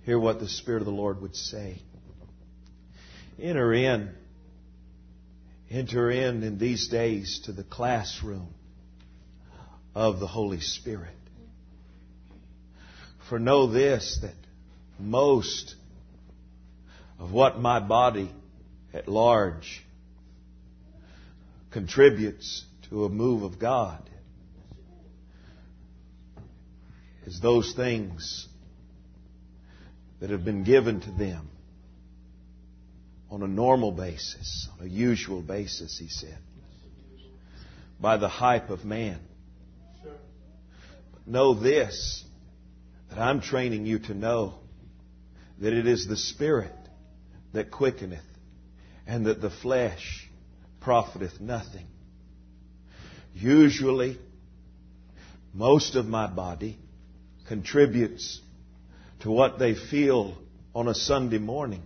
hear what the Spirit of the Lord would say. Enter in these days to the classroom of the Holy Spirit. For know this, that most of what my body at large contributes to a move of God is those things that have been given to them on a normal basis, on a usual basis, he said, by the hype of man. But know this, that I'm training you to know that it is the Spirit that quickeneth, and that the flesh profiteth nothing. Usually, most of my body contributes to what they feel on a Sunday morning,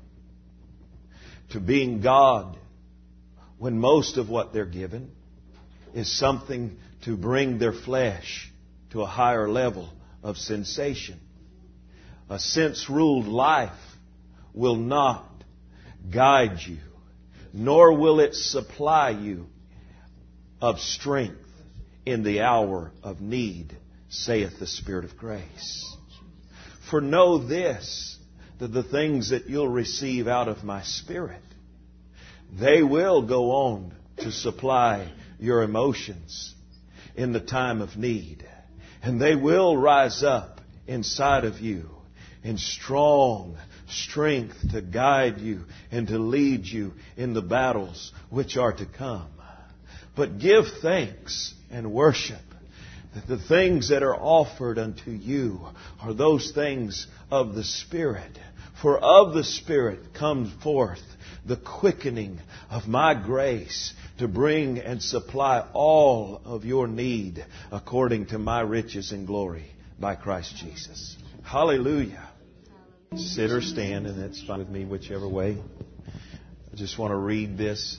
to being God, when most of what they're given is something to bring their flesh to a higher level of sensation. A sense-ruled life will not guide you, nor will it supply you of strength in the hour of need, saith the Spirit of grace. For know this, that the things that you'll receive out of my Spirit, they will go on to supply your emotions in the time of need. And they will rise up inside of you in strong strength to guide you and to lead you in the battles which are to come. But give thanks and worship that the things that are offered unto you are those things of the Spirit. For of the Spirit comes forth the quickening of my grace to bring and supply all of your need according to my riches and glory by Christ Jesus. Hallelujah. Sit or stand, and that's fine with me, whichever way. I just want to read this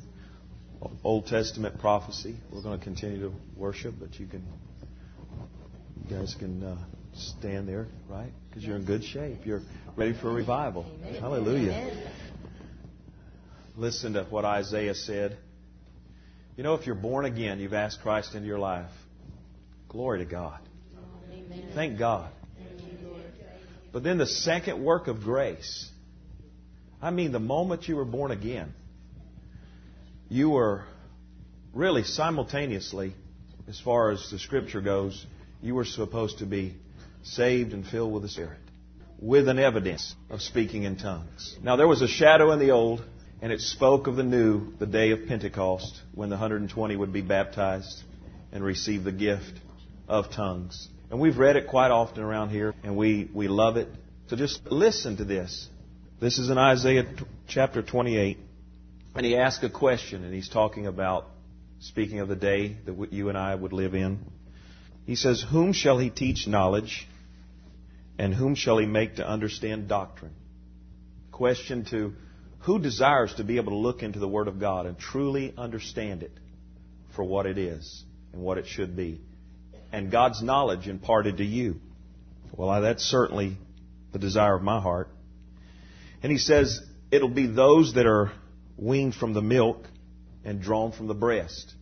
Old Testament prophecy. We're going to continue to worship, but you guys can stand there, right? Because you're in good shape. You're ready for a revival. Amen. Hallelujah. Amen. Listen to what Isaiah said. You know, if you're born again, you've asked Christ into your life. Glory to God. Amen. Thank God. But then the second work of grace, I mean, the moment you were born again, you were really simultaneously, as far as the Scripture goes, you were supposed to be saved and filled with the Spirit, with an evidence of speaking in tongues. Now, there was a shadow in the old, and it spoke of the new, the day of Pentecost, when the 120 would be baptized and receive the gift of tongues. And we've read it quite often around here, and we love it. So just listen to this. This is in Isaiah chapter 28. And he asked a question, and he's talking about, speaking of the day that you and I would live in. He says, whom shall he teach knowledge, and whom shall he make to understand doctrine? Question to who desires to be able to look into the Word of God and truly understand it for what it is and what it should be, and God's knowledge imparted to you? Well, that's certainly the desire of my heart. And he says, it'll be those that are weaned from the milk and drawn from the breast.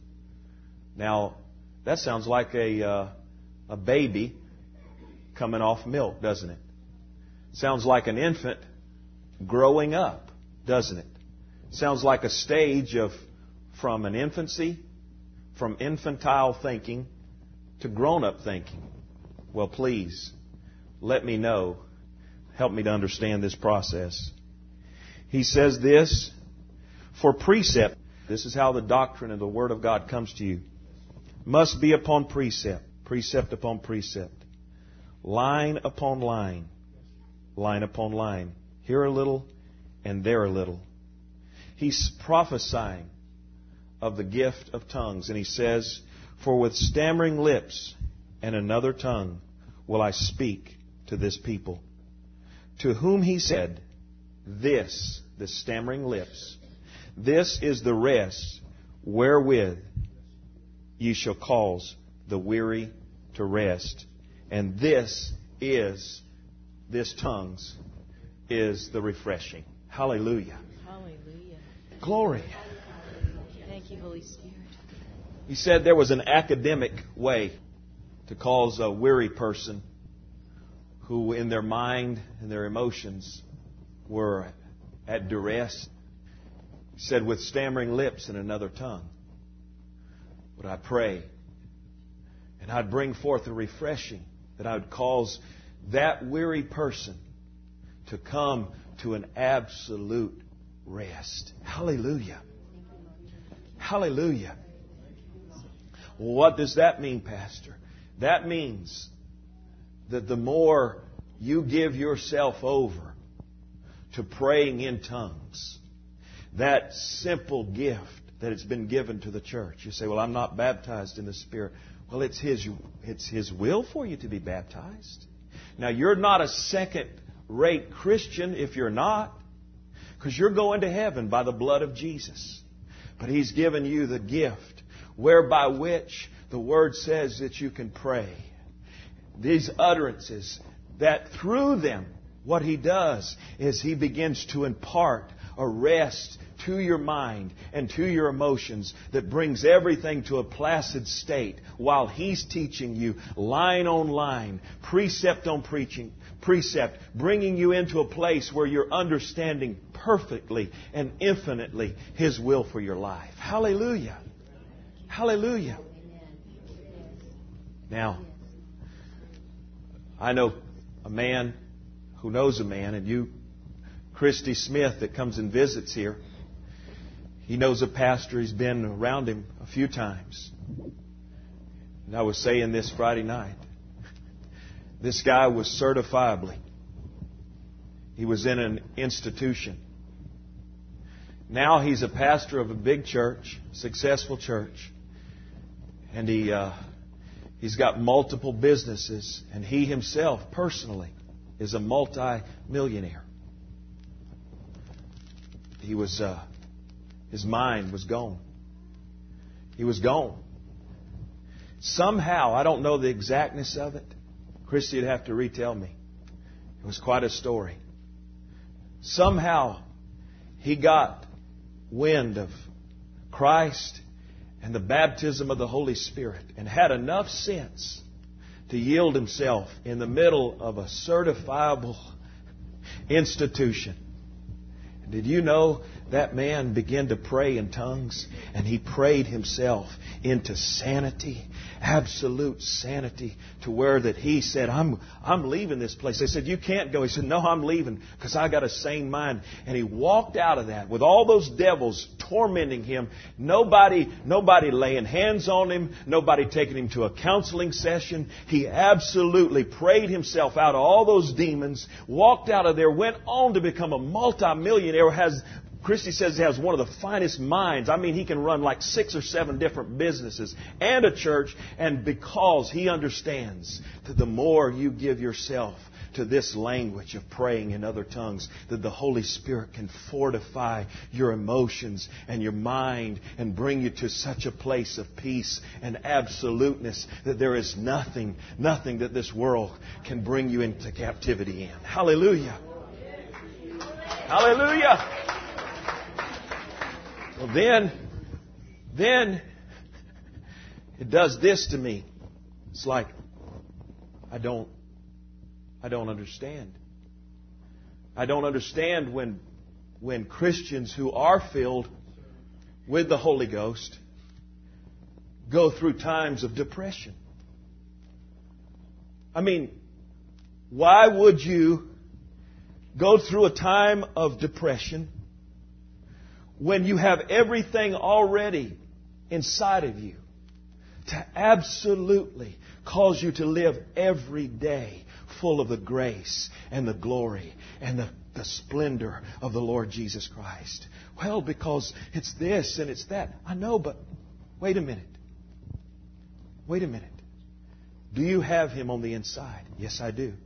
Now, that sounds like a baby coming off milk, doesn't it? Sounds like an infant growing up, doesn't it? Sounds like a stage from an infancy, from infantile thinking to grown-up thinking. Well, please, let me know. Help me to understand this process. He says this, for precept, this is how the doctrine of the Word of God comes to you, must be upon precept, precept upon precept, line upon line, line upon line, here a little and there a little. He's prophesying of the gift of tongues, and he says, for with stammering lips and another tongue will I speak to this people. To whom he said, the stammering lips, this is the rest wherewith ye shall cause the weary to rest. And this tongues is the refreshing. Hallelujah. Hallelujah. Glory. Thank you, Holy Spirit. He said there was an academic way to cause a weary person who in their mind and their emotions were at duress. He said, with stammering lips and another tongue would I pray, and I'd bring forth a refreshing that I would cause that weary person to come to an absolute rest. Hallelujah. Hallelujah. Well, what does that mean, Pastor? That means that the more you give yourself over to praying in tongues, that simple gift that it's been given to the church. You say, well, I'm not baptized in the Spirit. Well, it's His will for you to be baptized. Now, you're not a second-rate Christian if you're not, because you're going to heaven by the blood of Jesus. But He's given you the gift whereby which the Word says that you can pray. These utterances, that through them, what He does is He begins to impart a rest to your mind and to your emotions that brings everything to a placid state while He's teaching you line on line, precept on precept, bringing you into a place where you're understanding perfectly and infinitely His will for your life. Hallelujah. Hallelujah. Now, I know a man who knows a man, and you, Christy Smith, that comes and visits here, he knows a pastor. He's been around him a few times. And I was saying this Friday night. This guy was certifiably. He was in an institution. Now he's a pastor of a big church, successful church. And he's got multiple businesses. And he himself, personally, is a multi-millionaire. He was... His mind was gone. He was gone. Somehow, I don't know the exactness of it. Christy would have to retell me. It was quite a story. Somehow, he got wind of Christ and the baptism of the Holy Spirit and had enough sense to yield himself in the middle of a certifiable institution. And did you know that man began to pray in tongues, and he prayed himself into sanity, absolute sanity, to where that he said, I'm leaving this place. They said, you can't go. He said, no, I'm leaving because I got a sane mind. And he walked out of that with all those devils tormenting him. Nobody laying hands on him. Nobody taking him to a counseling session. He absolutely prayed himself out of all those demons, walked out of there, went on to become a multimillionaire, Christy says he has one of the finest minds. I mean, he can run like 6 or 7 different businesses and a church. And because he understands that the more you give yourself to this language of praying in other tongues, that the Holy Spirit can fortify your emotions and your mind and bring you to such a place of peace and absoluteness that there is nothing that this world can bring you into captivity in. Hallelujah. Hallelujah. Well, then it does this to me. It's like I don't understand. I don't understand when Christians who are filled with the Holy Ghost go through times of depression. I mean, why would you go through a time of depression when you have everything already inside of you to absolutely cause you to live every day full of the grace and the glory and the splendor of the Lord Jesus Christ? Well, because it's this and it's that. I know, but wait a minute. Wait a minute. Do you have Him on the inside? Yes, I do.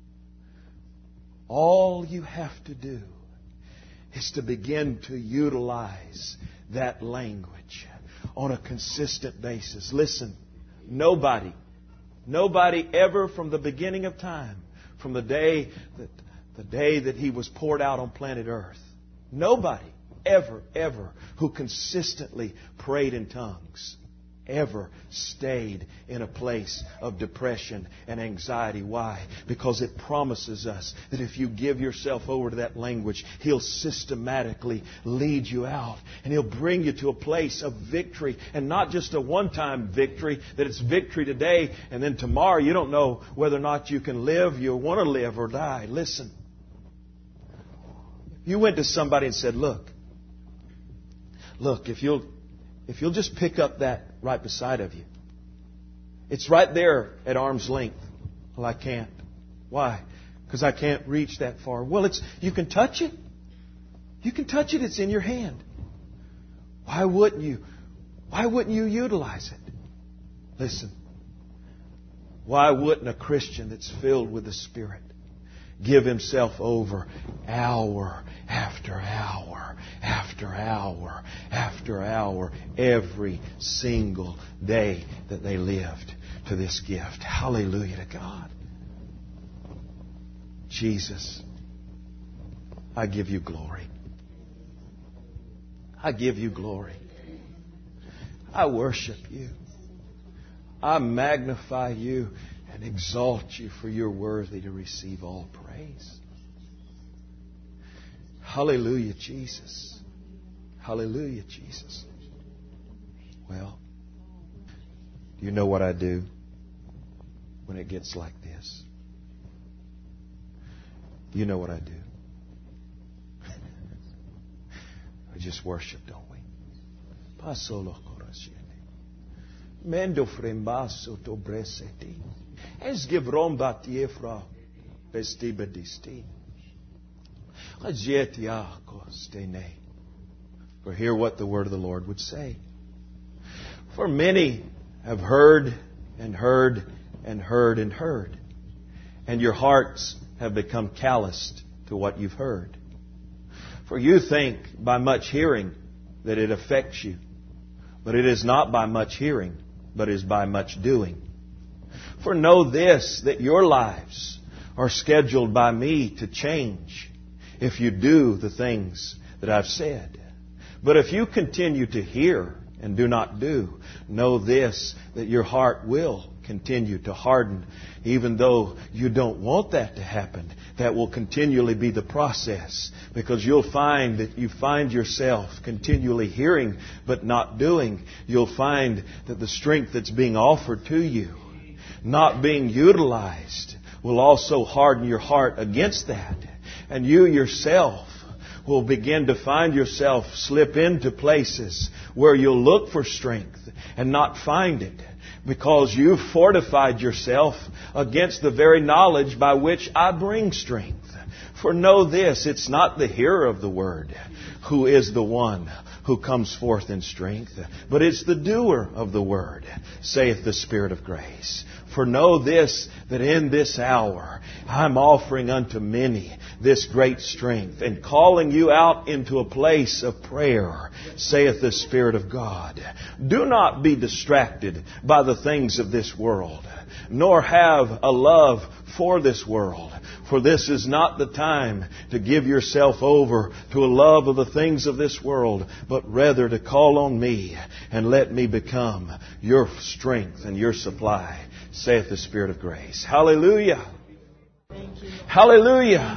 All you have to do is to begin to utilize that language on a consistent basis. Listen, nobody ever from the beginning of time, from the day that the day that He was poured out on planet Earth, nobody ever who consistently prayed in tongues ever stayed in a place of depression and anxiety. Why? Because it promises us that if you give yourself over to that language, He'll systematically lead you out. And He'll bring you to a place of victory. And not just a one-time victory, that it's victory today and then tomorrow you don't know whether or not you can live, you want to live or die. Listen. You went to somebody and said, look, if you'll just pick up that right beside of you. It's right there at arm's length. Well, I can't. Why? Because I can't reach that far. Well, you can touch it. You can touch it. It's in your hand. Why wouldn't you? Why wouldn't you utilize it? Listen. Why wouldn't a Christian that's filled with the Spirit give himself over hour after hour after hour after hour every single day that they lived to this gift? Hallelujah to God. Jesus, I give you glory. I give you glory. I worship you. I magnify you and exalt you, for you're worthy to receive all praise. Hallelujah, Jesus. Hallelujah, Jesus. Well, do you know what I do when it gets like this? You know what I do? We just worship, don't we? Pasolo corasiene. Mendo frembaso to breseti. Es givron batiefra bestibedisti. Ajetiako stene. For hear what the word of the Lord would say. For many have heard and heard and heard and heard, and your hearts have become calloused to what you've heard. For you think by much hearing that it affects you, but it is not by much hearing, but is by much doing. For know this, that your lives are scheduled by me to change if you do the things that I've said. But if you continue to hear and do not do, know this, that your heart will continue to harden, even though you don't want that to happen. That will continually be the process, because you'll find that you find yourself continually hearing but not doing. You'll find that the strength that's being offered to you, not being utilized, will also harden your heart against that. And you yourself will begin to find yourself slip into places where you'll look for strength and not find it, because you've fortified yourself against the very knowledge by which I bring strength. For know this, it's not the hearer of the word who is the one who comes forth in strength, but it's the doer of the word, saith the Spirit of grace. For know this, that in this hour I'm offering unto many this great strength, and calling you out into a place of prayer, saith the Spirit of God. Do not be distracted by the things of this world, nor have a love for this world. For this is not the time to give yourself over to a love of the things of this world, but rather to call on me and let me become your strength and your supply, saith the Spirit of grace. Hallelujah. Hallelujah.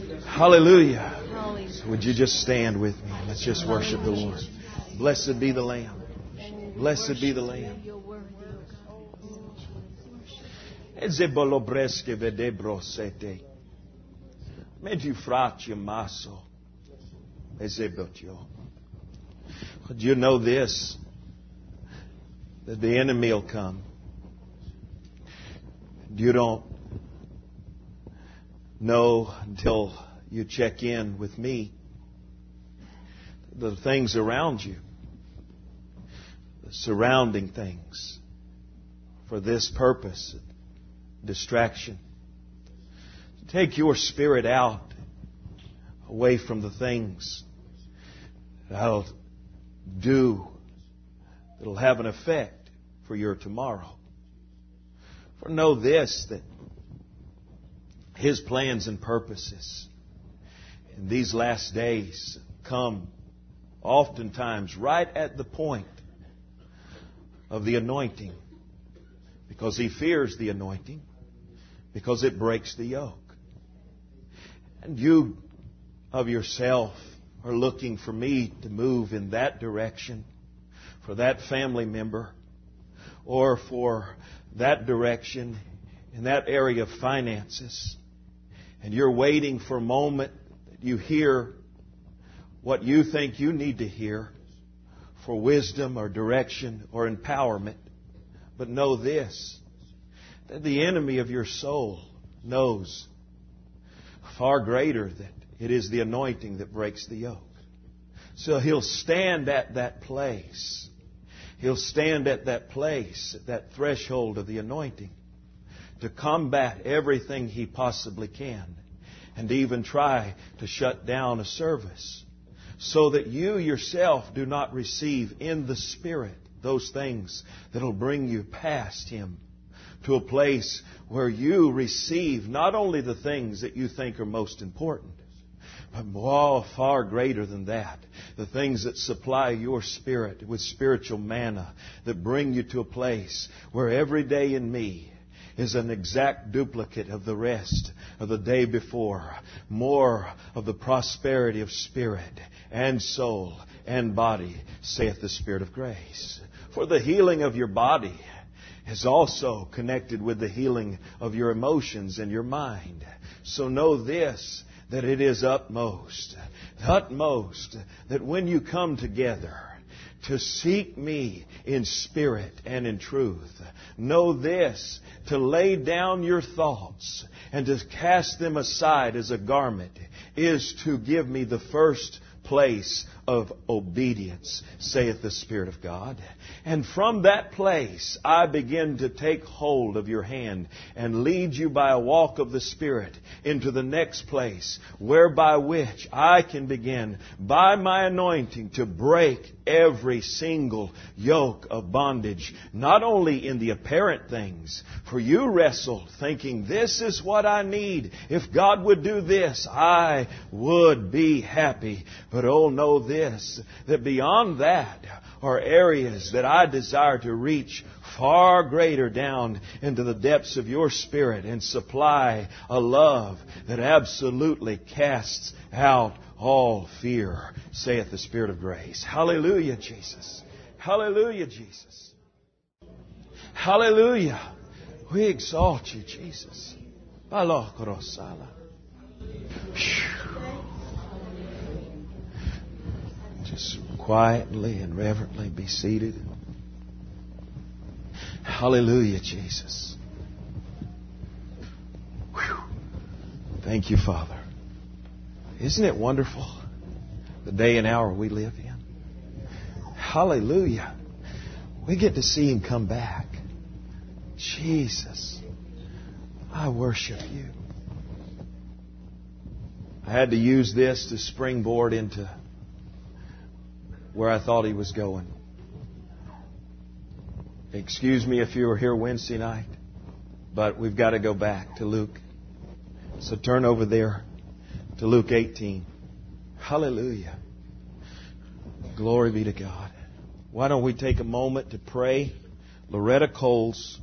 Hallelujah. So would you just stand with me? Let's just worship the Lord. Blessed be the Lamb. Blessed be the Lamb. Do you know this? That the enemy will come. You don't know until you check in with me the things around you, the surrounding things, for this purpose, distraction. Take your spirit out, away from the things that'll have an effect for your tomorrow. For know this, that His plans and purposes in these last days come oftentimes right at the point of the anointing, because He fears the anointing, because it breaks the yoke. And you of yourself are looking for me to move in that direction for that family member, or for that direction in that area of finances. And you're waiting for a moment that you hear what you think you need to hear for wisdom or direction or empowerment. But know this, that the enemy of your soul knows far greater that it is the anointing that breaks the yoke. So he'll stand at that place. He'll stand at that place, at that threshold of the anointing, to combat everything he possibly can, and even try to shut down a service, so that you yourself do not receive in the Spirit those things that will bring you past Him to a place where you receive not only the things that you think are most important, but far greater than that, the things that supply your spirit with spiritual manna, that bring you to a place where every day in me is an exact duplicate of the rest of the day before. More of the prosperity of spirit and soul and body, saith the Spirit of grace. For the healing of your body is also connected with the healing of your emotions and your mind. So know this, that it is utmost, that when you come together to seek me in spirit and in truth, know this, to lay down your thoughts and to cast them aside as a garment is to give me the first place of obedience, saith the Spirit of God. And from that place I begin to take hold of your hand and lead you by a walk of the Spirit into the next place, whereby which I can begin by my anointing to break every single yoke of bondage, not only in the apparent things, for you wrestle thinking, this is what I need. If God would do this, I would be happy. But oh, know this, that beyond that are areas that I desire to reach far greater down into the depths of your spirit and supply a love that absolutely casts out all fear, saith the Spirit of grace. Hallelujah, Jesus. Hallelujah, Jesus. Hallelujah. We exalt you, Jesus. Just quietly and reverently be seated. Hallelujah, Jesus. Whew. Thank you, Father. Isn't it wonderful, the day and hour we live in? Hallelujah. We get to see Him come back. Jesus, I worship you. I had to use this to springboard into where I thought He was going. Excuse me if you were here Wednesday night, but we've got to go back to Luke. So turn over there to Luke 18. Hallelujah. Glory be to God. Why don't we take a moment to pray? Loretta Cole's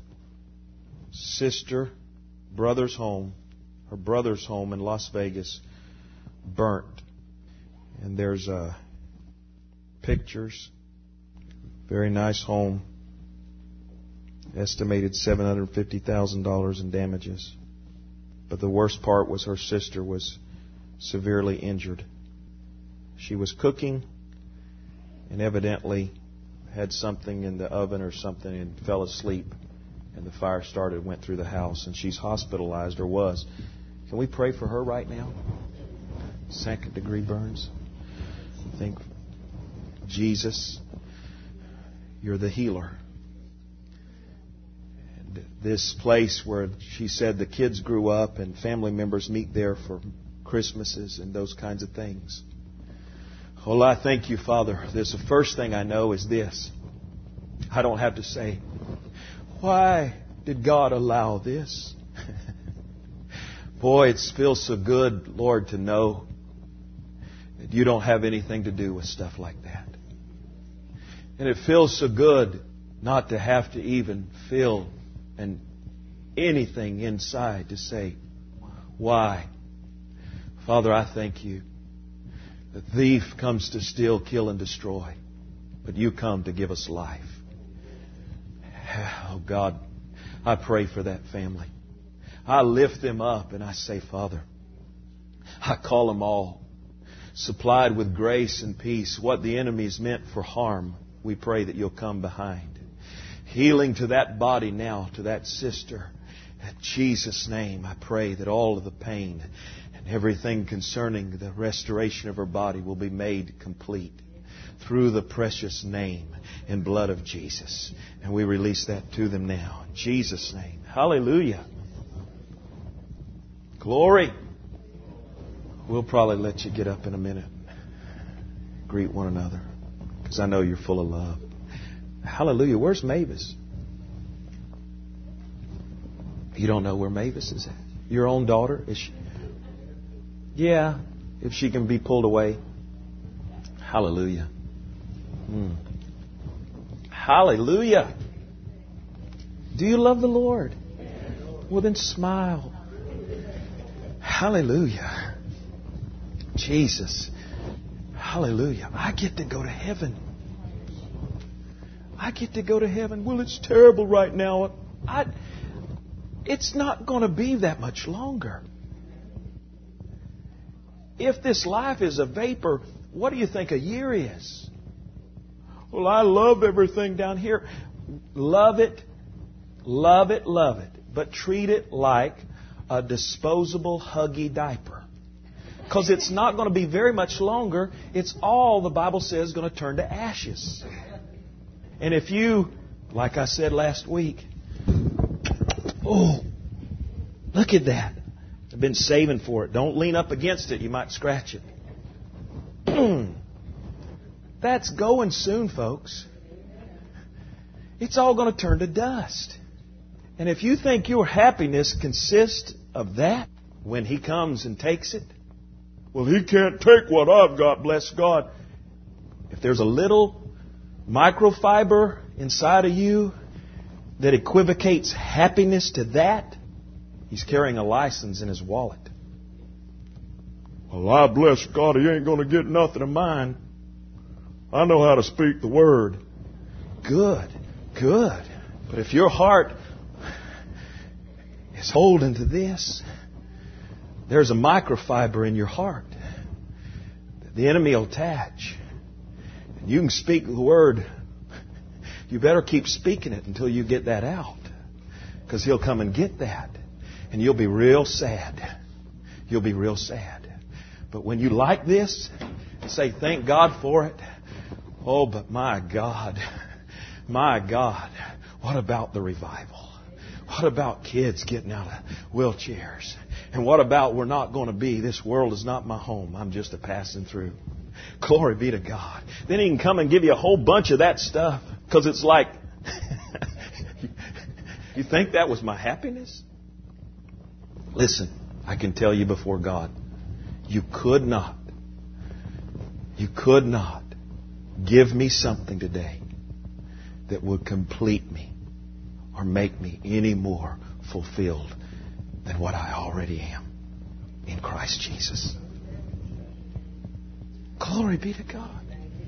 brother's home in Las Vegas burnt. And there's pictures. Very nice home. Estimated $750,000 in damages. But the worst part was her sister was severely injured. She was cooking and evidently had something in the oven or something and fell asleep. And the fire started, went through the house, and she's hospitalized, or was. Can we pray for her right now? 2nd degree burns. I think, Jesus, you're the healer. And this place where she said the kids grew up and family members meet there for Christmases and those kinds of things. Well, I thank you, Father. The first thing I know is this. I don't have to say, why did God allow this? Boy, it feels so good, Lord, to know that you don't have anything to do with stuff like that. And it feels so good not to have to even feel anything inside to say, why? Father, I thank you. The thief comes to steal, kill, and destroy. But you come to give us life. Oh, God, I pray for that family. I lift them up and I say, Father, I call them all supplied with grace and peace. What the enemy's meant for harm, we pray that you'll come behind. Healing to that body now, to that sister. In Jesus' name, I pray that all of the pain and everything concerning the restoration of her body will be made complete through the precious name and blood of Jesus. And we release that to them now. In Jesus' name. Hallelujah. Glory. We'll probably let you get up in a minute. Greet one another. Because I know you're full of love. Hallelujah. Where's Mavis? You don't know where Mavis is at? Your own daughter? Is she? Yeah. If she can be pulled away. Hallelujah. Hallelujah. Do you love the Lord? Well, then smile. Hallelujah. Jesus. Hallelujah. I get to go to heaven. I get to go to heaven. Well, it's terrible right now. It's not going to be that much longer. If this life is a vapor, what do you think a year is? Well, I love everything down here. Love it. Love it. Love it. But treat it like a disposable, huggy diaper. Because it's not going to be very much longer. It's all, the Bible says, going to turn to ashes. And if you, like I said last week, oh, look at that. I've been saving for it. Don't lean up against it. You might scratch it. That's going soon, folks. It's all going to turn to dust. And if you think your happiness consists of that, when He comes and takes it, well, He can't take what I've got, bless God. If there's a little microfiber inside of you that equivocates happiness to that, He's carrying a license in His wallet. Well, I bless God, He ain't going to get nothing of mine. I know how to speak the word. Good, good. But if your heart is holding to this, there's a microfiber in your heart that the enemy will attach. And you can speak the word. You better keep speaking it until you get that out. Because he'll come and get that. And you'll be real sad. You'll be real sad. But when you like this and say, thank God for it. Oh, but my God, what about the revival? What about kids getting out of wheelchairs? And what about we're not going to be, this world is not my home, I'm just a passing through. Glory be to God. Then He can come and give you a whole bunch of that stuff. Because it's like, you think that was my happiness? Listen, I can tell you before God, you could not give me something today that would complete me or make me any more fulfilled than what I already am in Christ Jesus. Glory be to God.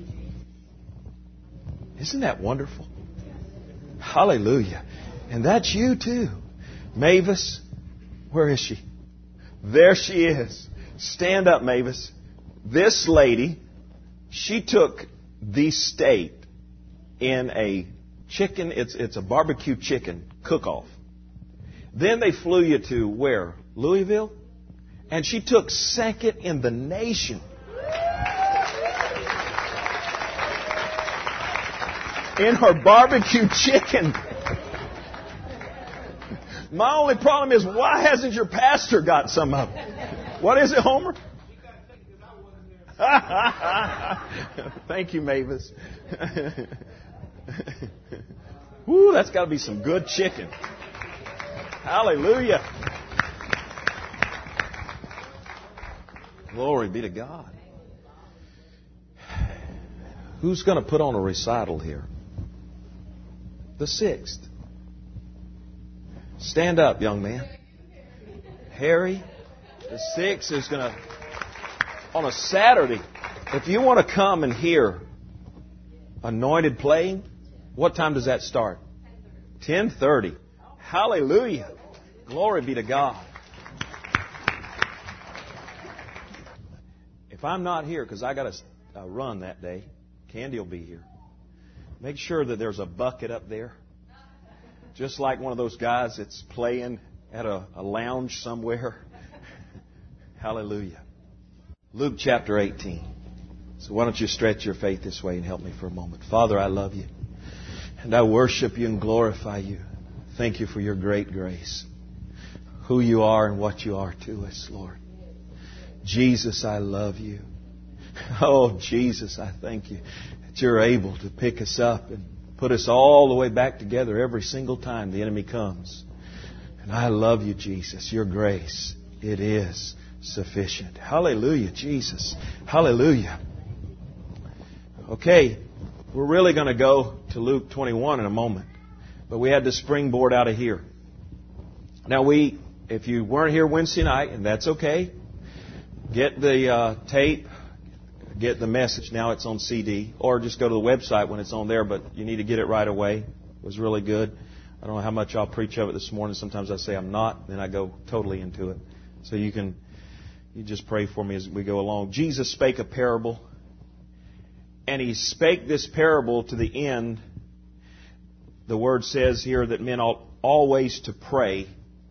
Isn't that wonderful? Hallelujah. And that's you too. Mavis, where is she? There she is. Stand up, Mavis. This lady, she took the steak in a chicken, it's a barbecue chicken cook-off. Then they flew you to where? Louisville? And she took second in the nation. In her barbecue chicken. My only problem is, why hasn't your pastor got some of it? What is it, Homer? Thank you, Mavis. Woo, that's got to be some good chicken. Hallelujah. Glory be to God. Who's going to put on a recital here? The 6th. Stand up, young man. Harry, the 6th is going to, on a Saturday, if you want to come and hear anointed playing, what time does that start? 10:30. Hallelujah. Glory be to God. If I'm not here, because I got to run that day, Candy will be here. Make sure that there's a bucket up there. Just like one of those guys that's playing at a lounge somewhere. Hallelujah. Luke chapter 18. So why don't you stretch your faith this way and help me for a moment. Father, I love you. And I worship you and glorify you. Thank you for your great grace. Who you are and what you are to us, Lord. Jesus, I love you. Oh, Jesus, I thank you that you're able to pick us up and put us all the way back together every single time the enemy comes. And I love you, Jesus. Your grace, it is sufficient. Hallelujah, Jesus. Hallelujah. Okay, we're really going to go to Luke 21 in a moment. But we had to springboard out of here. Now if you weren't here Wednesday night, and that's okay, get the tape, get the message. Now it's on CD. Or just go to the website when it's on there, but you need to get it right away. It was really good. I don't know how much I'll preach of it this morning. Sometimes I say I'm not, then I go totally into it. So you just pray for me as we go along. Jesus spake a parable, and he spake this parable to the end. The word says here that men ought always to pray,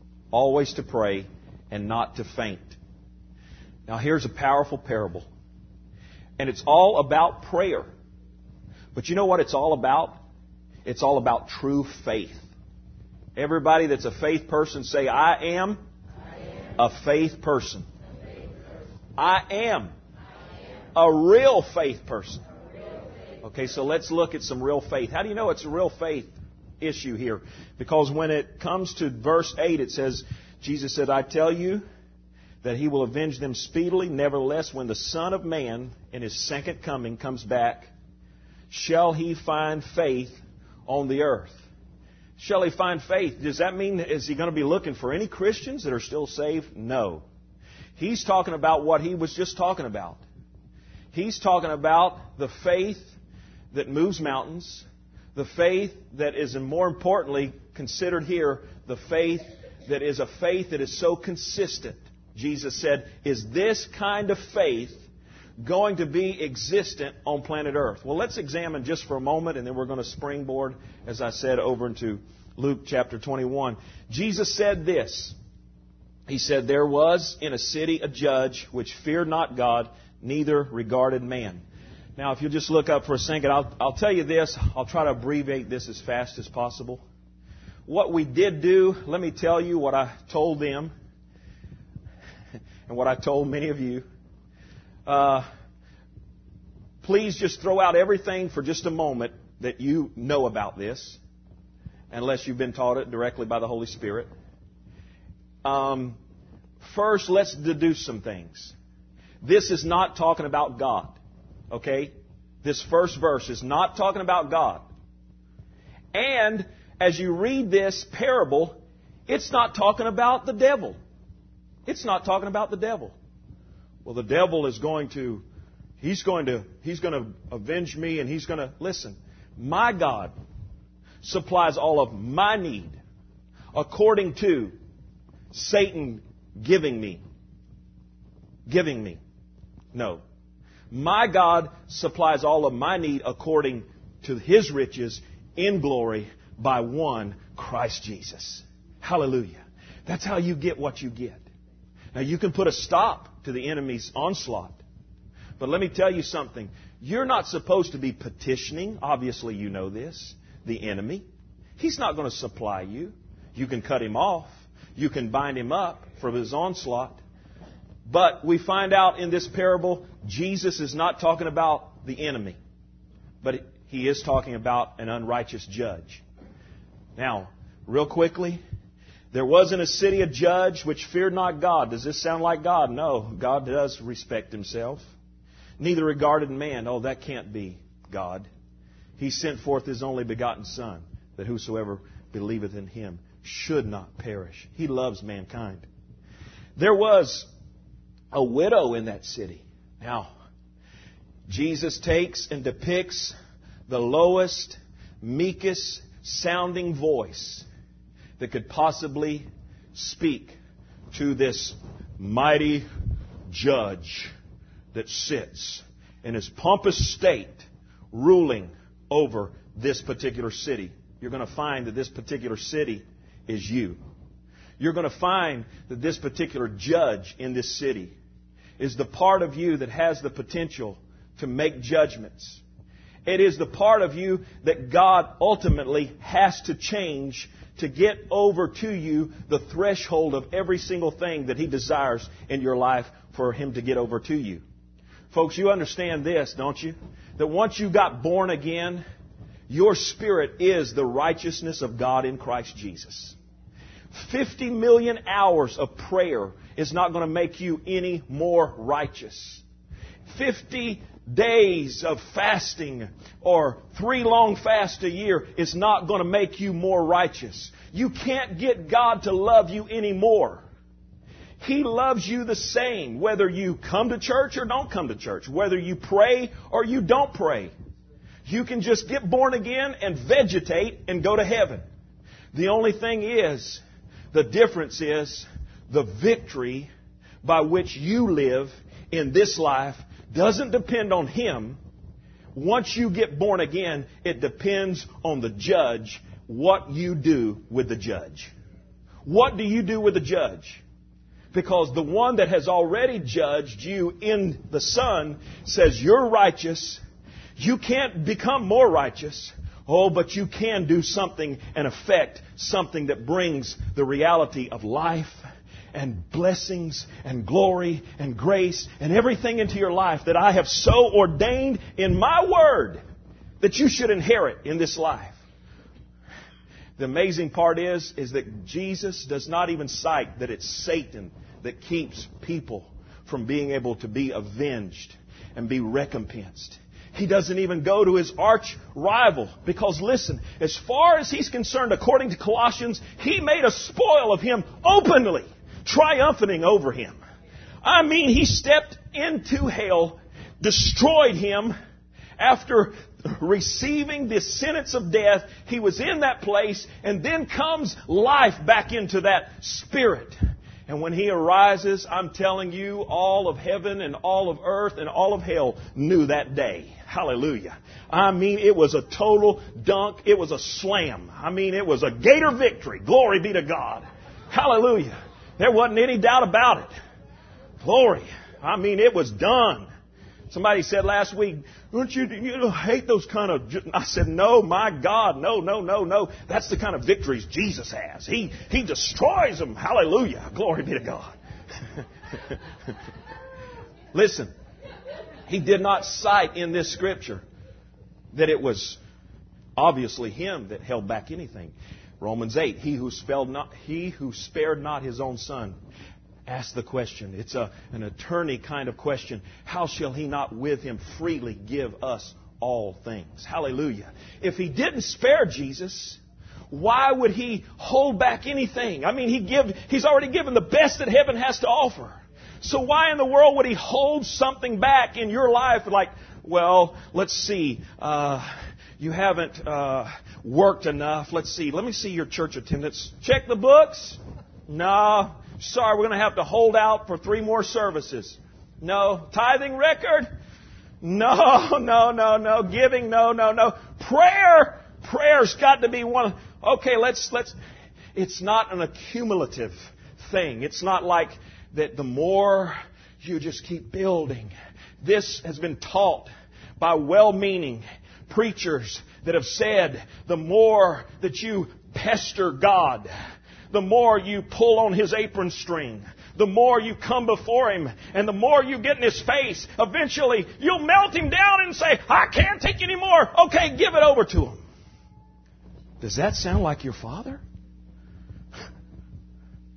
and not to faint. Now here's a powerful parable. And it's all about prayer. But you know what it's all about? It's all about true faith. Everybody that's a faith person say, I am a faith person. I am a real faith person. Okay, so let's look at some real faith. How do you know it's a real faith issue here? Because when it comes to verse 8, it says, Jesus said, I tell you that he will avenge them speedily. Nevertheless, when the Son of Man in his second coming comes back, shall he find faith on the earth? Shall he find faith? Does that mean, is he going to be looking for any Christians that are still saved? No. He's talking about what he was just talking about. He's talking about the faith that moves mountains, the faith that is, and more importantly, considered here, the faith that is a faith that is so consistent. Jesus said, is this kind of faith going to be existent on planet Earth? Well, let's examine just for a moment, and then we're going to springboard, as I said, over into Luke chapter 21. Jesus said this. He said, there was in a city a judge which feared not God, neither regarded man. Now, if you'll just look up for a second, I'll tell you this. I'll try to abbreviate this as fast as possible. What we did do, let me tell you what I told them and what I told many of you. Please just throw out everything for just a moment that you know about this, unless you've been taught it directly by the Holy Spirit. First, let's deduce some things. This is not talking about God. Okay? This first verse is not talking about God. And as you read this parable, it's not talking about the devil. It's not talking about the devil. Well, the devil is going to avenge me, and he's going to, listen, my God supplies all of my need according to Satan giving me. No. My God supplies all of my need according to his riches in glory by one Christ Jesus. Hallelujah. That's how you get what you get. Now you can put a stop to the enemy's onslaught. But let me tell you something. You're not supposed to be petitioning, obviously you know this, the enemy. He's not going to supply you. You can cut him off. You can bind him up from his onslaught. But we find out in this parable, Jesus is not talking about the enemy. But he is talking about an unrighteous judge. Now, real quickly, There was in a city a judge which feared not God. Does this sound like God? No. God does respect Himself. Neither regarded man. Oh, that can't be God. He sent forth His only begotten Son, that whosoever believeth in Him should not perish. He loves mankind. There was a widow in that city. Now, Jesus takes and depicts the lowest, meekest sounding voice that could possibly speak to this mighty judge that sits in his pompous state ruling over this particular city. You're going to find that this particular city is you. You're going to find that this particular judge in this city is the part of you that has the potential to make judgments. It is the part of you that God ultimately has to change to get over to you the threshold of every single thing that He desires in your life for Him to get over to you. Folks, you understand this, don't you? That once you got born again, your spirit is the righteousness of God in Christ Jesus. 50 million hours of prayer is not going to make you any more righteous. 50 days of fasting or 3 long fasts a year is not going to make you more righteous. You can't get God to love you anymore. He loves you the same whether you come to church or don't come to church, whether you pray or you don't pray. You can just get born again and vegetate and go to heaven. The only thing is, the difference is the victory by which you live in this life doesn't depend on Him. Once you get born again, it depends on the judge, what you do with the judge. What do you do with the judge? Because the one that has already judged you in the Son says you're righteous. You can't become more righteous. Oh, but you can do something and affect something that brings the reality of life and blessings and glory and grace and everything into your life that I have so ordained in my Word that you should inherit in this life. The amazing part is that Jesus does not even cite that it's Satan that keeps people from being able to be avenged and be recompensed. He doesn't even go to his arch rival because, listen, as far as he's concerned, according to Colossians, he made a spoil of him openly, triumphing over him. I mean, he stepped into hell, destroyed him. After receiving the sentence of death, he was in that place, and then comes life back into that spirit. And when He arises, I'm telling you, all of heaven and all of earth and all of hell knew that day. Hallelujah. I mean, it was a total dunk. It was a slam. I mean, it was a Gator victory. Glory be to God. Hallelujah. There wasn't any doubt about it. Glory. I mean, it was done. Somebody said last week, don't you hate those kind of... I said, no, my God, no. That's the kind of victories Jesus has. He destroys them. Hallelujah. Glory be to God. Listen, He did not cite in this Scripture that it was obviously Him that held back anything. Romans 8, He who spared not His own Son. Ask the question. It's an attorney kind of question. How shall He not with Him freely give us all things? Hallelujah. If He didn't spare Jesus, why would He hold back anything? I mean, He's already given the best that heaven has to offer. So why in the world would He hold something back in your life like, well, let's see, you haven't worked enough. Let's see. Let me see your church attendance. Check the books. No. Sorry, we're going to have to hold out for 3 more services. No. Tithing record? No. Giving? No. Prayer's got to be one. Okay, let's. It's not an accumulative thing. It's not like that the more you just keep building. This has been taught by well-meaning preachers that have said the more that you pester God, the more you pull on His apron string, the more you come before Him, and the more you get in His face, eventually you'll melt Him down and say, I can't take any more. Okay, give it over to Him. Does that sound like your Father?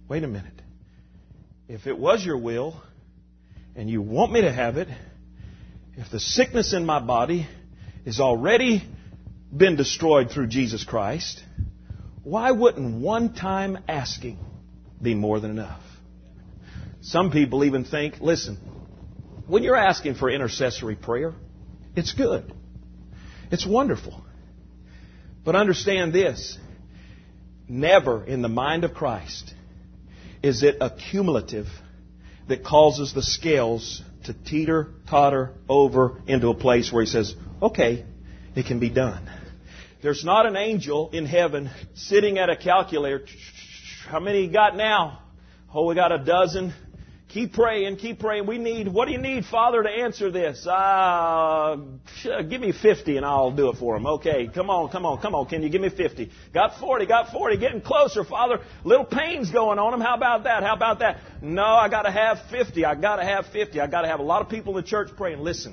wait a minute. If it was your will and you want me to have it, if the sickness in my body has already been destroyed through Jesus Christ, why wouldn't one time asking be more than enough? Some people even think, listen, when you're asking for intercessory prayer, it's good. It's wonderful. But understand this, never in the mind of Christ is it accumulative that causes the scales to teeter-totter over into a place where He says, okay, it can be done. There's not an angel in heaven sitting at a calculator. How many you got now? Oh, we got a dozen. Keep praying, keep praying. What do you need, Father, to answer this? Give me 50 and I'll do it for him. Okay, come on. Can you give me 50? Got 40, getting closer, Father. Little pain's going on him. How about that? No, I got to have 50. I got to have a lot of people in the church praying. Listen,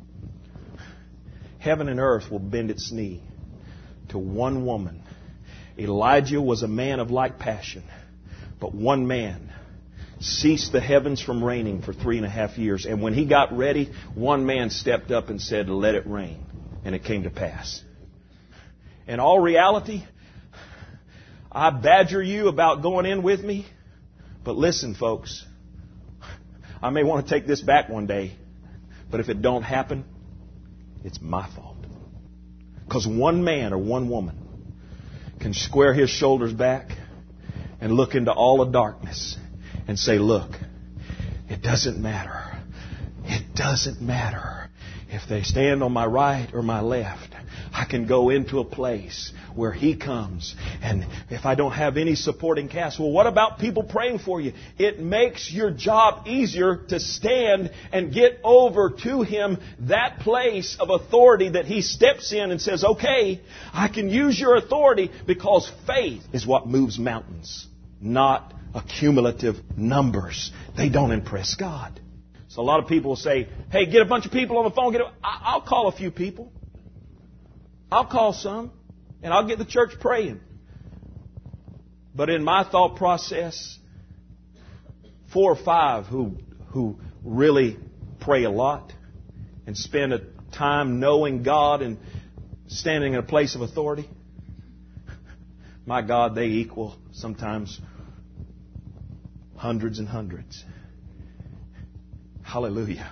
heaven and earth will bend its knee to one woman. Elijah was a man of like passion, but one man ceased the heavens from raining for 3.5 years. And when he got ready, one man stepped up and said, let it rain. And it came to pass. In all reality, I badger you about going in with me. But listen, folks, I may want to take this back one day. But if it don't happen, it's my fault. Because one man or one woman can square his shoulders back and look into all the darkness and say, look, it doesn't matter. It doesn't matter if they stand on my right or my left. I can go into a place where He comes. And if I don't have any supporting cast, well, what about people praying for you? It makes your job easier to stand and get over to Him that place of authority that He steps in and says, okay, I can use your authority, because faith is what moves mountains, not accumulative numbers. They don't impress God. So a lot of people will say, hey, get a bunch of people on the phone. I'll call a few people. I'll call some. And I'll get the church praying. But in my thought process, 4 or 5 who really pray a lot and spend a time knowing God and standing in a place of authority, my God, they equal sometimes hundreds and hundreds. Hallelujah.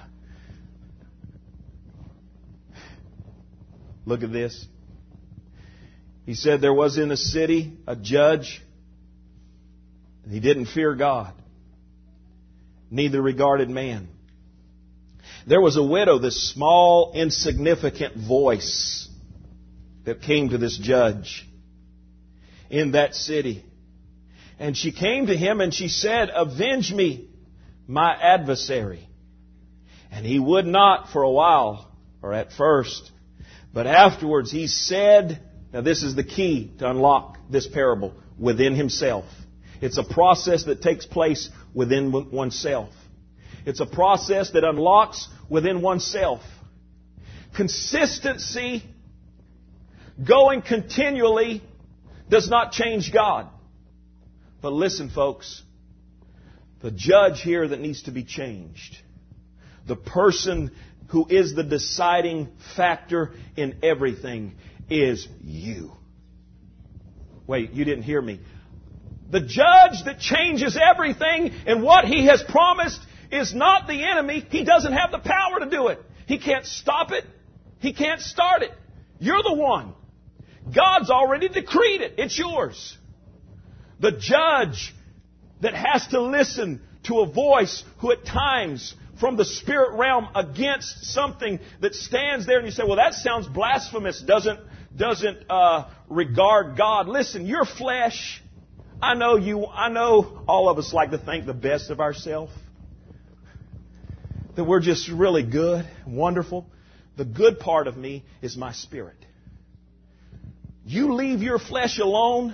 Look at this. He said there was in the city a judge. He didn't fear God, neither regarded man. There was a widow, this small, insignificant voice that came to this judge in that city. And she came to him and she said, avenge me, my adversary. And he would not for a while, or at first. But afterwards he said, now this is the key to unlock this parable, within himself. It's a process that takes place within oneself. It's a process that unlocks within oneself. Consistency, going continually, does not change God. But listen, folks, the judge here that needs to be changed, the person who is the deciding factor in everything, is you. Wait, you didn't hear me. The judge that changes everything and what He has promised is not the enemy. He doesn't have the power to do it. He can't stop it. He can't start it. You're the one. God's already decreed it. It's yours. The judge that has to listen to a voice who at times from the spirit realm against something that stands there and you say, well, that sounds blasphemous, doesn't regard God. Listen, your flesh, I know all of us like to think the best of ourselves, that we're just really good, wonderful. The good part of me is my spirit. You leave your flesh alone,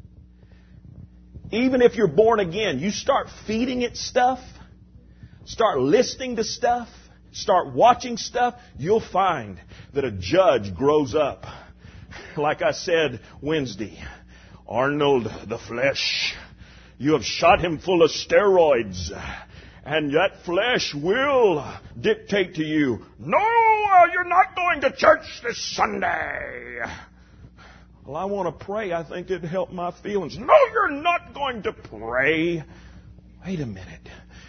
even if you're born again, you start feeding it stuff, start listening to stuff, start watching stuff, you'll find that a judge grows up. Like I said Wednesday, Arnold the flesh You have shot him full of steroids. And that flesh will dictate to you, no, you're not going to church this Sunday. Well, I want to pray. I think it'd help my feelings. No, you're not going to pray. Wait a minute.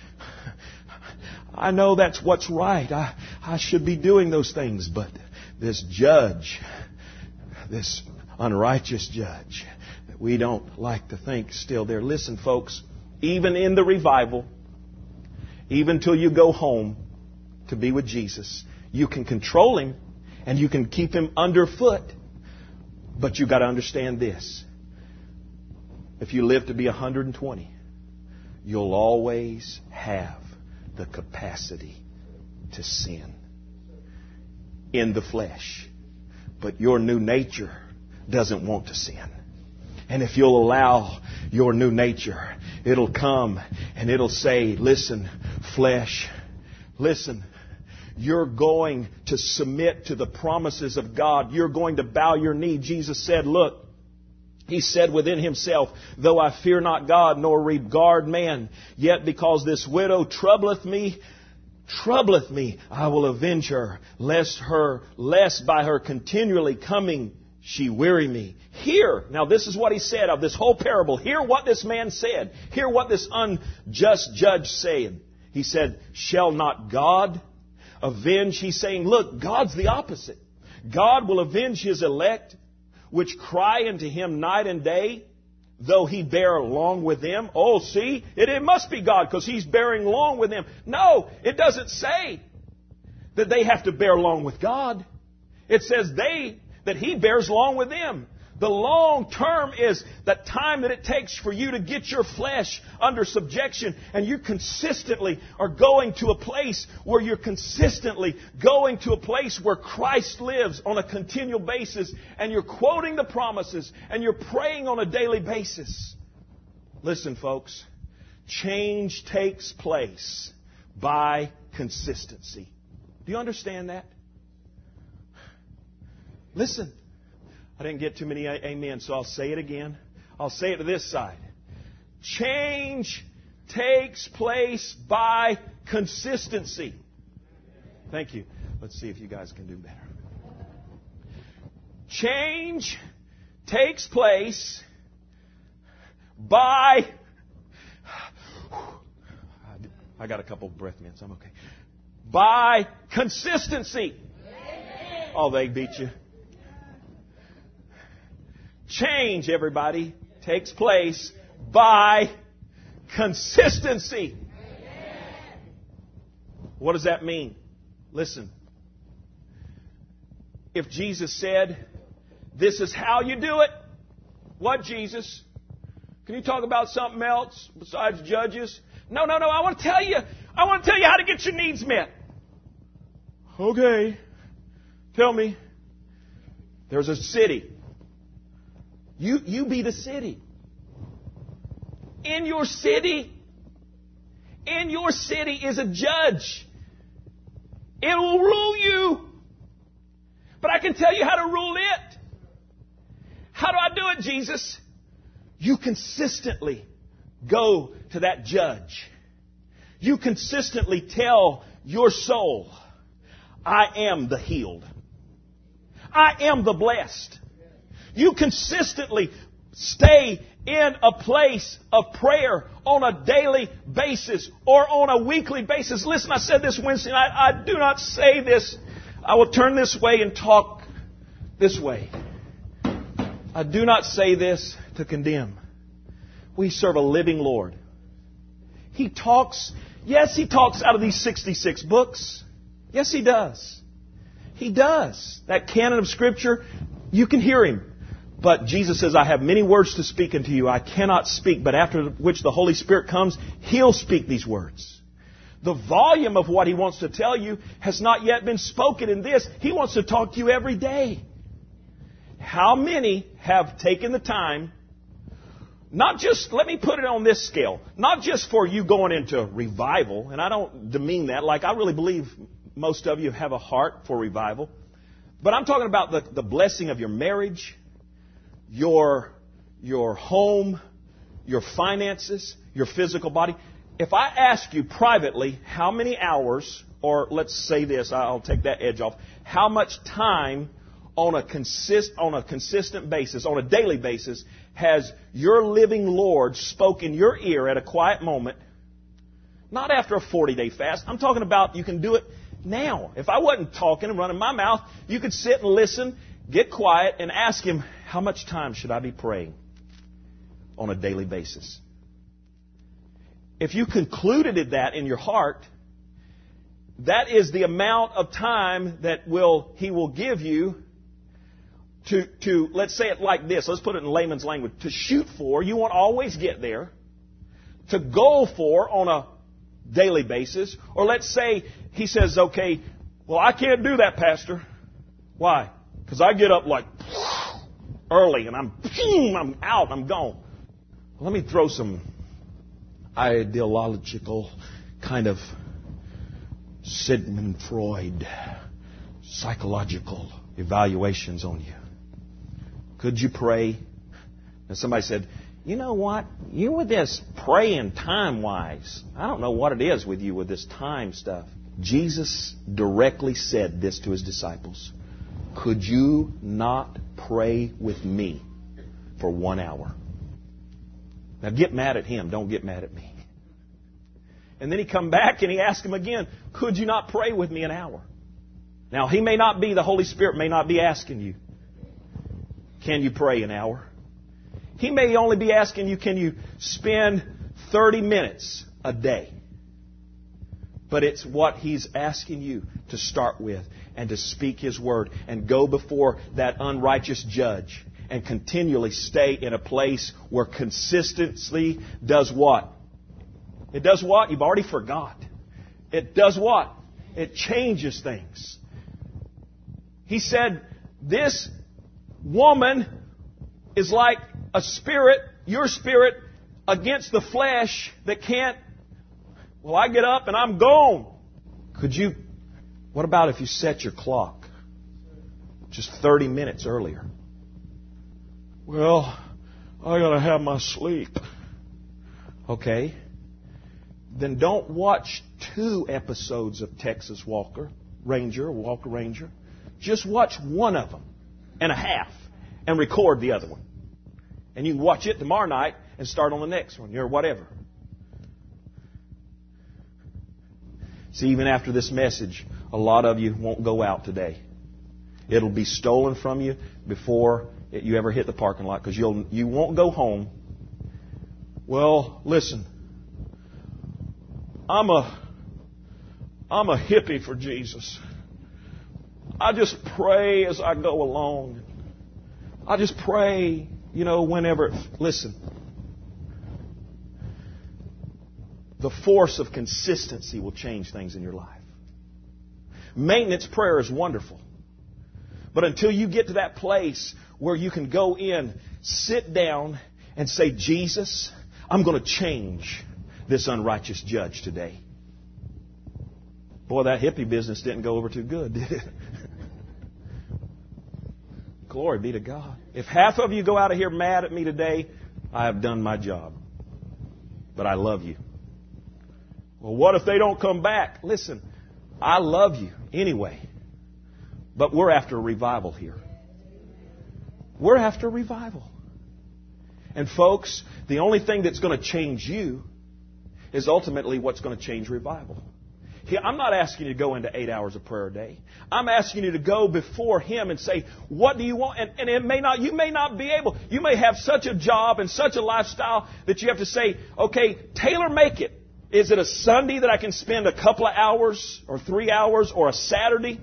I know that's what's right. I should be doing those things. But this judge, this unrighteous judge, that we don't like to think still there. Listen, folks, even in the revival, even till you go home to be with Jesus, you can control him and you can keep him underfoot. But you've got to understand this. If you live to be 120, you'll always have the capacity to sin in the flesh. But your new nature doesn't want to sin. And if you'll allow your new nature, it'll come and it'll say, listen, flesh, listen, you're going to submit to the promises of God. You're going to bow your knee. Jesus said, look, he said within himself, though I fear not God nor regard man, yet because this widow troubleth me, I will avenge her, lest by her continually coming she weary me. Hear, now this is what he said of this whole parable. Hear what this man said. Hear what this unjust judge said. He said, shall not God avenge? He's saying, look, God's the opposite. God will avenge his elect, which cry unto him night and day, though he bear long with them. Oh, see, it must be God because he's bearing long with them. No, it doesn't say that they have to bear long with God. It says that he bears long with them. The long term is the time that it takes for you to get your flesh under subjection, and you consistently are going to a place where you're consistently going to a place where Christ lives on a continual basis, and you're quoting the promises, and you're praying on a daily basis. Listen, folks, change takes place by consistency. Do you understand that? Listen. I didn't get too many amen, so I'll say it again. I'll say it to this side. Change takes place by consistency. Thank you. Let's see if you guys can do better. Change takes place by... I got a couple of breath mints. I'm okay. By consistency. Oh, they beat you. Change, everybody, takes place by consistency. What does that mean? Listen. If Jesus said, this is how you do it. What, Jesus? Can you talk about something else besides judges? No. I want to tell you how to get your needs met. Okay. Tell me. There's a city. You be the city. In your city is a judge. It will rule you. But I can tell you how to rule it. How do I do it, Jesus? You consistently go to that judge. You consistently tell your soul, I am the healed. I am the blessed. You consistently stay in a place of prayer on a daily basis or on a weekly basis. Listen, I said this Wednesday night. I do not say this. I will turn this way and talk this way. I do not say this to condemn. We serve a living Lord. He talks out of these 66 books. Yes, He does. He does. That canon of Scripture, you can hear Him. But Jesus says, I have many words to speak unto you. I cannot speak, but after which the Holy Spirit comes, He'll speak these words. The volume of what He wants to tell you has not yet been spoken in this. He wants to talk to you every day. How many have taken the time, not just, let me put it on this scale, not just for you going into revival, and I don't demean that, like I really believe most of you have a heart for revival, but I'm talking about the blessing of your marriage, your home, your finances, your physical body. If I ask you privately how many hours, or let's say this, I'll take that edge off, how much time on a consistent basis, on a daily basis, has your living Lord spoke in your ear at a quiet moment, not after a 40-day fast. I'm talking about you can do it now. If I wasn't talking and running my mouth, you could sit and listen, get quiet, and ask Him, how much time should I be praying on a daily basis? If you concluded that in your heart, that is the amount of time that He will give you to, let's say it like this, let's put it in layman's language, to shoot for, you won't always get there, to goal for on a daily basis, or let's say He says, okay, well, I can't do that, Pastor. Why? Because I get up like early and I'm out, I'm gone. Let me throw some ideological kind of Sigmund Freud psychological evaluations on you. Could you pray? And somebody said, you know what? You with this praying time-wise, I don't know what it is with you with this time stuff. Jesus directly said this to His disciples. Could you not pray with me for 1 hour? Now get mad at Him. Don't get mad at me. And then He come back and He asked him again, could you not pray with me an hour? Now He may not be, the Holy Spirit may not be asking you, can you pray an hour? He may only be asking you, can you spend 30 minutes a day? But it's what He's asking you to start with and to speak His word and go before that unrighteous judge and continually stay in a place where consistency does what? It does what? You've already forgot. It does what? It changes things. He said, this woman is like a spirit, your spirit, against the flesh that can't, well, I get up and I'm gone. What about if you set your clock just 30 minutes earlier? Well, I got to have my sleep. Okay. Then don't watch 2 episodes of Texas Walker Ranger. Just watch one of them and a half and record the other one. And you can watch it tomorrow night and start on the next one or whatever. See, even after this message, a lot of you won't go out today. It'll be stolen from you before you ever hit the parking lot because you won't go home. Well, listen. I'm a hippie for Jesus. I just pray as I go along. I just pray, whenever. Listen. The force of consistency will change things in your life. Maintenance prayer is wonderful. But until you get to that place where you can go in, sit down, and say, Jesus, I'm going to change this unrighteous judge today. Boy, that hippie business didn't go over too good, did it? Glory be to God. If half of you go out of here mad at me today, I have done my job. But I love you. Well, what if they don't come back? Listen, I love you anyway. But we're after a revival here. We're after a revival. And folks, the only thing that's going to change you is ultimately what's going to change revival. I'm not asking you to go into 8 hours of prayer a day. I'm asking you to go before Him and say, what do you want? And you may not be able. You may have such a job and such a lifestyle that you have to say, okay, tailor make it. Is it a Sunday that I can spend a couple of hours or 3 hours or a Saturday?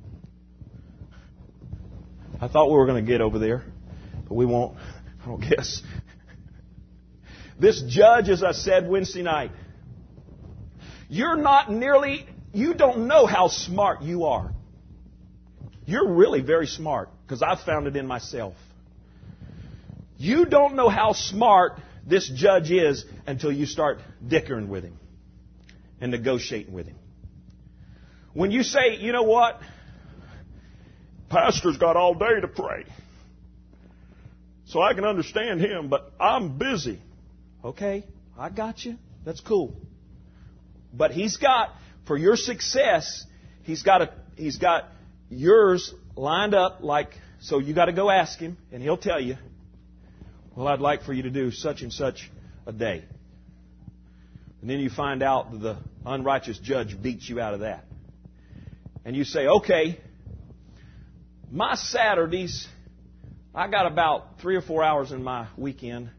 I thought we were going to get over there, but we won't, I don't guess. This judge, as I said Wednesday night, you don't know how smart you are. You're really very smart, because I've found it in myself. You don't know how smart this judge is until you start dickering with him and negotiating with him. When you say, you know what? Pastor's got all day to pray. So I can understand him, but I'm busy. Okay, I got you. That's cool. But He's got, for your success, He's got yours lined up like, so you got to go ask Him, and He'll tell you, well, I'd like for you to do such and such a day. And then you find out that the unrighteous judge beats you out of that. And you say, okay, my Saturdays, I got about 3 or 4 hours in my weekend.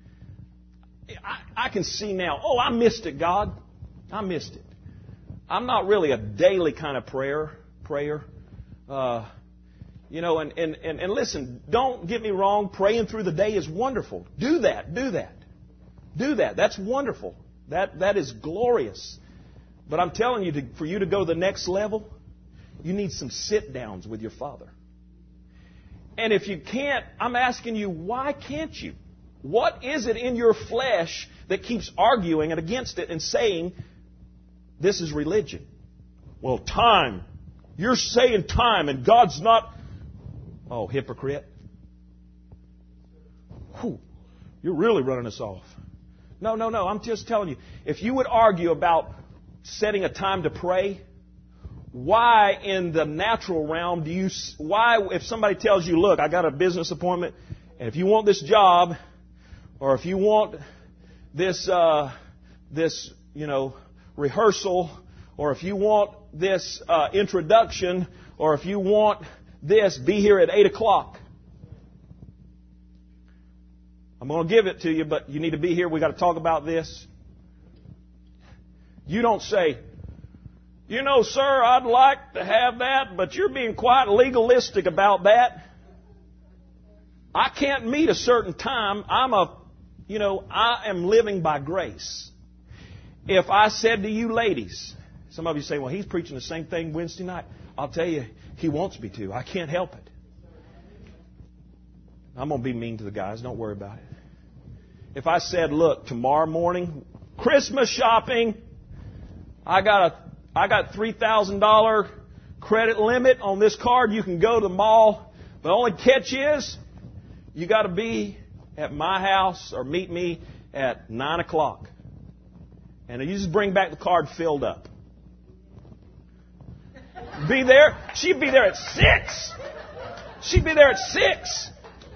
I can see now, oh, I missed it, God. I missed it. I'm not really a daily kind of prayer. And listen, don't get me wrong, praying through the day is wonderful. Do that. That's wonderful. That is glorious. But I'm telling you, for you to go to the next level, you need some sit-downs with your Father. And if you can't, I'm asking you, why can't you? What is it in your flesh that keeps arguing and against it and saying, this is religion? Well, time. You're saying time and God's not... Oh, hypocrite. Whew. You're really running us off. No. I'm just telling you. If you would argue about setting a time to pray, why in the natural realm if somebody tells you, look, I got a business appointment, and if you want this job, or if you want this rehearsal, or if you want this introduction, or if you want this, be here at 8 o'clock. I'm going to give it to you, but you need to be here. We've got to talk about this. You don't say, sir, I'd like to have that, but you're being quite legalistic about that. I can't meet a certain time. I am living by grace. If I said to you ladies, some of you say, well, he's preaching the same thing Wednesday night. I'll tell you, he wants me to. I can't help it. I'm going to be mean to the guys. Don't worry about it. If I said, look, tomorrow morning, Christmas shopping, I got $3,000 credit limit on this card. You can go to the mall. The only catch is you got to be at my house or meet me at 9 o'clock. And you just bring back the card filled up. Be there. She'd be there at 6. She'd be there at 6.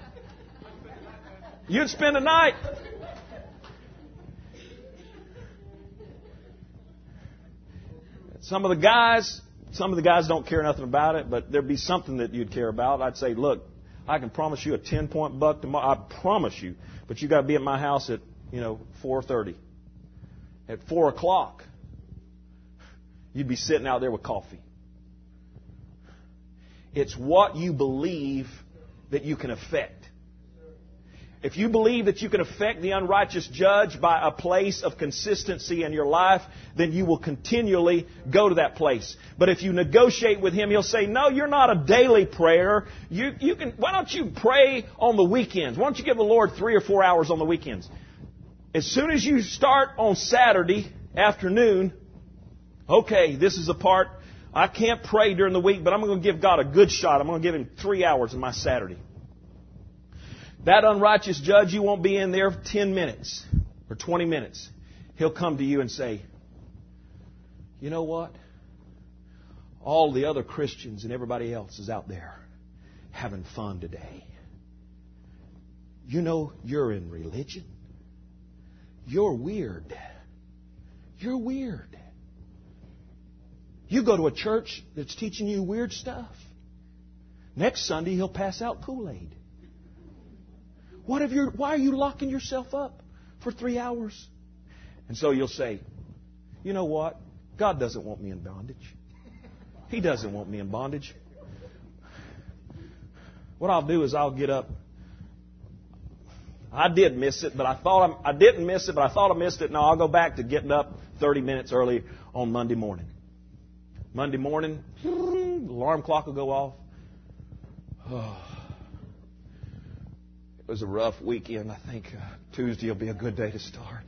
You'd spend the night. Some of the guys don't care nothing about it, but there'd be something that you'd care about. I'd say, look, I can promise you a 10-point buck tomorrow. I promise you. But you got to be at my house at, 4:30. At 4 o'clock, you'd be sitting out there with coffee. It's what you believe that you can affect. If you believe that you can affect the unrighteous judge by a place of consistency in your life, then you will continually go to that place. But if you negotiate with him, he'll say, no, you're not a daily prayer. Why don't you pray on the weekends? Why don't you give the Lord 3 or 4 hours on the weekends? As soon as you start on Saturday afternoon, okay, this is the part, I can't pray during the week, but I'm going to give God a good shot. I'm going to give Him 3 hours on my Saturday. That unrighteous judge, you won't be in there 10 minutes or 20 minutes. He'll come to you and say, you know what? All the other Christians and everybody else is out there having fun today. You're in religion. You're weird. You're weird. You go to a church that's teaching you weird stuff. Next Sunday, he'll pass out Kool-Aid. Why are you locking yourself up for 3 hours? And so you'll say, you know what? God doesn't want me in bondage. He doesn't want me in bondage. What I'll do is I'll get up. I did miss it, but I didn't miss it, but I thought I missed it. No, I'll go back to getting up 30 minutes early on Monday morning. Monday morning, the alarm clock will go off. It was a rough weekend. I think Tuesday will be a good day to start.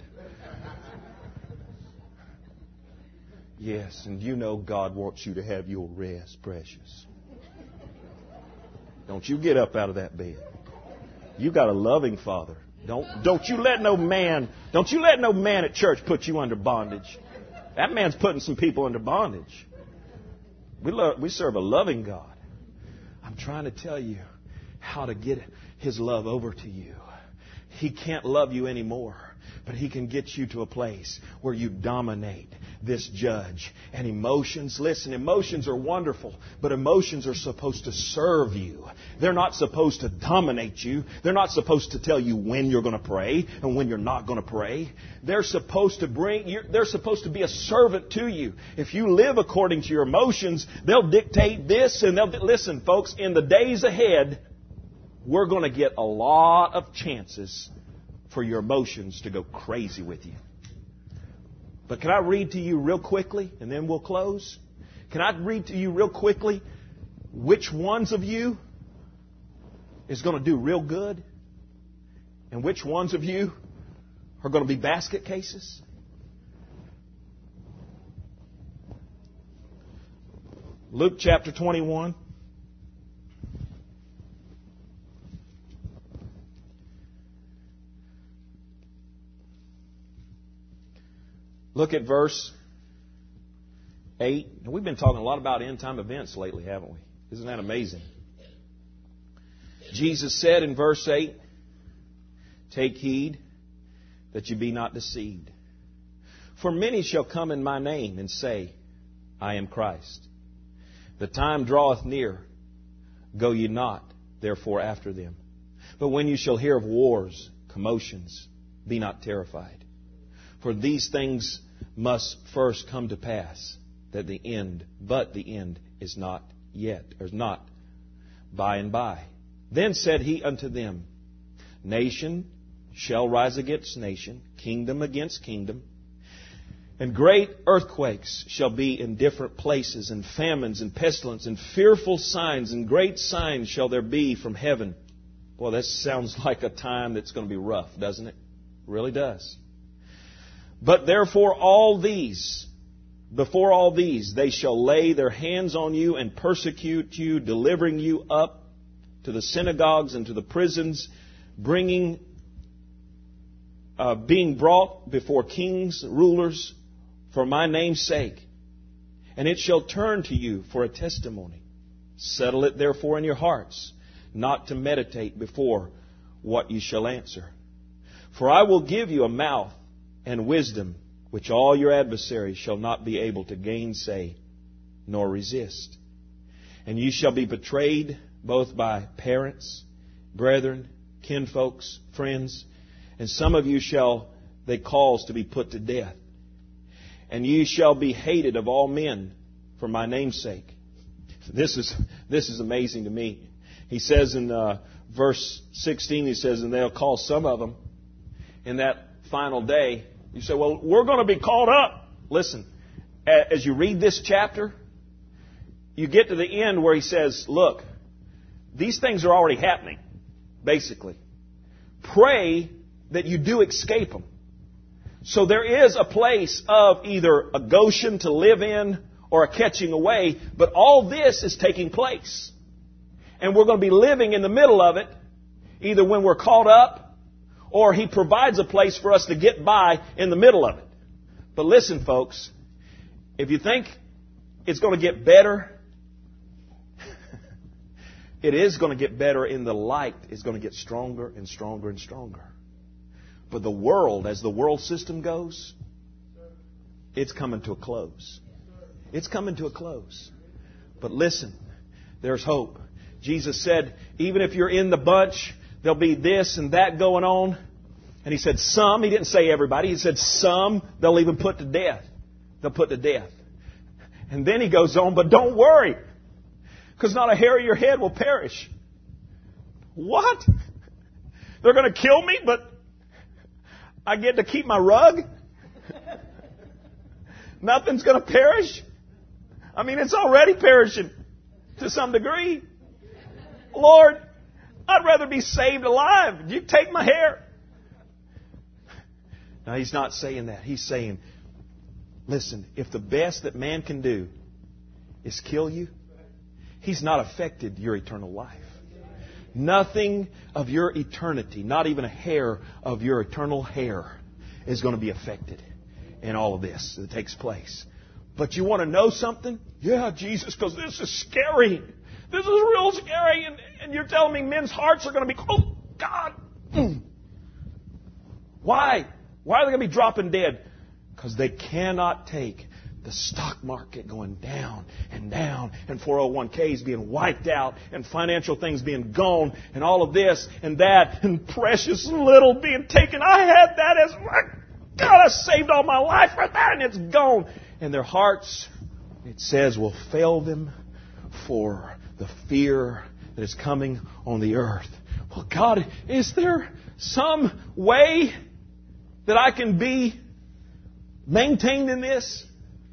Yes, and God wants you to have your rest, precious. Don't you get up out of that bed. You got a loving Father. Don't you let no man at church put you under bondage. That man's putting some people under bondage. We serve a loving God. I'm trying to tell you how to get His love over to you. He can't love you anymore, but He can get you to a place where you dominate this judge. And emotions, listen, emotions are wonderful, but emotions are supposed to serve you. They're not supposed to dominate you. They're not supposed to tell you when you're going to pray and when you're not going to pray. They're supposed to be a servant to you. If you live according to your emotions, they'll dictate this and listen, folks, in the days ahead, we're going to get a lot of chances for your emotions to go crazy with you. But can I read to you real quickly, and then we'll close? Can I read to you real quickly which ones of you is going to do real good, and which ones of you are going to be basket cases? Luke chapter 21. Look at verse 8. And we've been talking a lot about end-time events lately, haven't we? Isn't that amazing? Jesus said in verse 8, "Take heed that you be not deceived. For many shall come in my name and say, I am Christ. The time draweth near. Go ye not, therefore, after them. But when you shall hear of wars, commotions, be not terrified. For these things must first come to pass, but the end is not yet, or is not by and by. Then said he unto them, Nation shall rise against nation, kingdom against kingdom, and great earthquakes shall be in different places, and famines and pestilence, and fearful signs, and great signs shall there be from heaven." Boy, that sounds like a time that's going to be rough, doesn't it? It really does. "But before all these, they shall lay their hands on you and persecute you, delivering you up to the synagogues and to the prisons, being brought before kings, rulers, for my name's sake. And it shall turn to you for a testimony. Settle it therefore in your hearts, not to meditate before what you shall answer. For I will give you a mouth and wisdom, which all your adversaries shall not be able to gainsay nor resist. And you shall be betrayed both by parents, brethren, kinfolks, friends, and some of you shall they cause to be put to death. And ye shall be hated of all men for my name's sake." This is amazing to me. He says in verse 16, he says, "And they'll call some of them in that final day." You say, "Well, we're going to be called up." Listen, as you read this chapter, you get to the end where he says, look, these things are already happening, basically. Pray that you do escape them. So there is a place of either a Goshen to live in or a catching away, but all this is taking place. And we're going to be living in the middle of it, either when we're caught up, or He provides a place for us to get by in the middle of it. But listen, folks, if you think it's going to get better, it is going to get better in the light. It's going to get stronger and stronger and stronger. But the world, as the world system goes, it's coming to a close. It's coming to a close. But listen, there's hope. Jesus said, even if you're in the bunch, there'll be this and that going on. And He said some. He didn't say everybody. He said some they'll even put to death. They'll put to death. And then He goes on, but don't worry, because not a hair of your head will perish. What? They're going to kill me, but I get to keep my rug? Nothing's going to perish? I mean, it's already perishing to some degree. Lord, I'd rather be saved alive. You take my hair. Now, He's not saying that. He's saying, listen, if the best that man can do is kill you, He's not affected your eternal life. Nothing of your eternity, not even a hair of your eternal hair, is going to be affected in all of this that takes place. But you want to know something? Yeah, Jesus, because this is scary. This is real scary. And you're telling me men's hearts are going to be, oh, God. Why? Why are they going to be dropping dead? Because they cannot take the stock market going down, and 401ks being wiped out, and financial things being gone, and all of this and that, and precious little being taken. I had that as, God, I saved all my life for that, and it's gone. And their hearts, it says, will fail them for the fear that is coming on the earth. Well, God, is there some way that I can be maintained in this?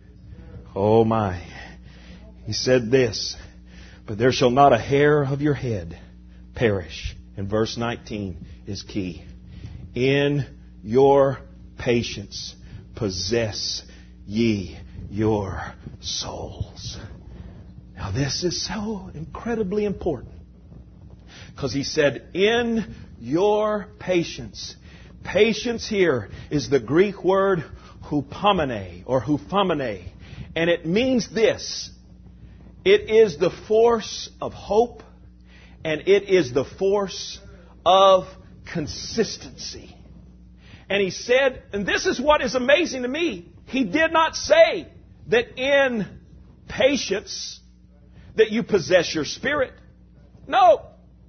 Oh my. He said this, but there shall not a hair of your head perish. And verse 19 is key. In your patience possess ye your souls. Now this is so incredibly important. Because he said, in your patience. Patience here is the Greek word hupomene or hupomene. And it means this. It is the force of hope, and it is the force of consistency. And he said, and this is what is amazing to me, he did not say that in patience that you possess your spirit. No.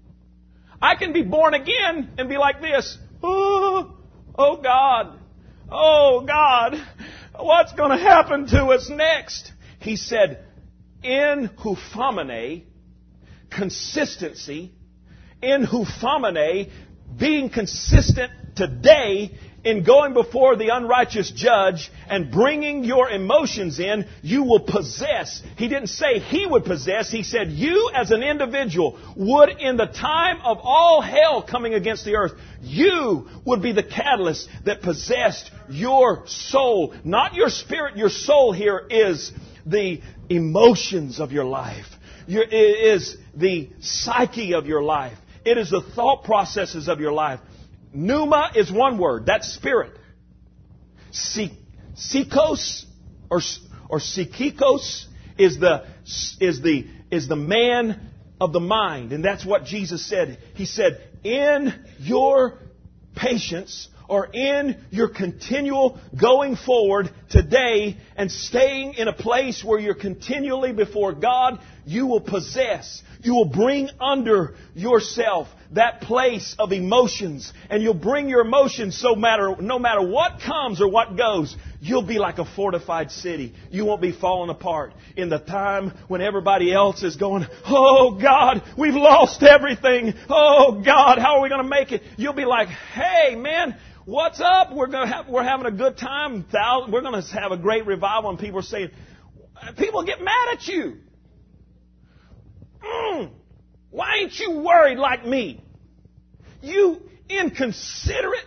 I can be born again and be like this. Oh God. Oh God. What's going to happen to us next? He said, in hupomene, consistency, in hupomene, being consistent today in going before the unrighteous judge and bringing your emotions in, you will possess. He didn't say he would possess. He said you as an individual would, in the time of all hell coming against the earth, you would be the catalyst that possessed your soul. Not your spirit. Your soul here is the emotions of your life. It is the psyche of your life. It is the thought processes of your life. Pneuma is one word. That's spirit. Psychos or psychikos is the man of the mind, and that's what Jesus said. He said, in your patience or in your continual going forward today and staying in a place where you're continually before God, you will possess. You will bring under yourself that place of emotions, and you'll bring your emotions no matter what comes or what goes, you'll be like a fortified city. You won't be falling apart in the time when everybody else is going, oh God, we've lost everything. Oh God, how are we going to make it? You'll be like, hey man, what's up? We're having a good time. We're going to have a great revival, and people are saying, people get mad at you. Why ain't you worried like me? You inconsiderate,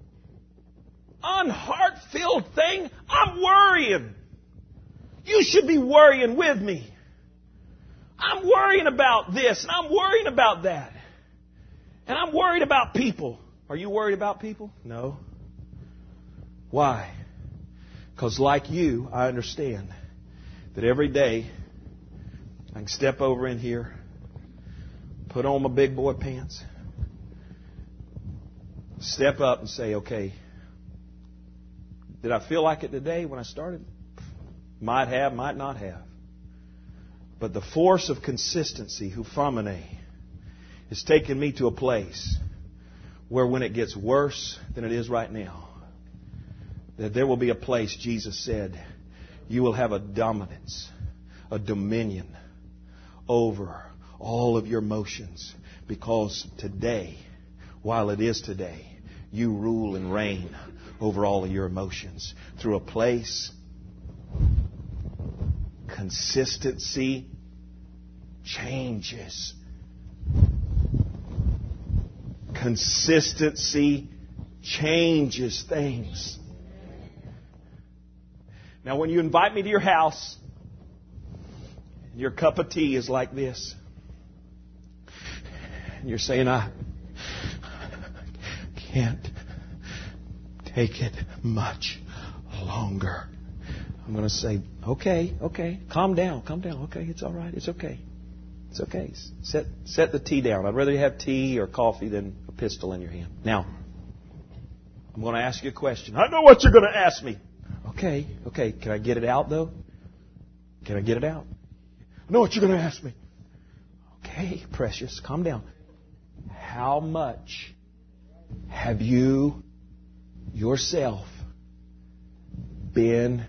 unheart-filled thing. I'm worrying. You should be worrying with me. I'm worrying about this, and I'm worrying about that. And I'm worried about people. Are you worried about people? No. Why? Because like you, I understand that every day I can step over in here, put on my big boy pants, step up and say, okay, did I feel like it today when I started? Might have, might not have. But the force of consistency, hupomene, is taking me to a place where when it gets worse than it is right now, that there will be a place, Jesus said, you will have a dominance, a dominion over all of your emotions, because today, while it is today, you rule and reign over all of your emotions through a place. Consistency changes. Consistency changes things. Now, when you invite me to your house, your cup of tea is like this. And you're saying, I can't take it much longer. I'm going to say, okay, calm down. Okay, it's all right. It's okay. It's okay. Set the tea down. I'd rather you have tea or coffee than a pistol in your hand. Now, I'm going to ask you a question. I know what you're going to ask me. Okay. Can I get it out, though? Can I get it out? I know what you're going to ask me. Okay, precious, calm down. How much have you yourself been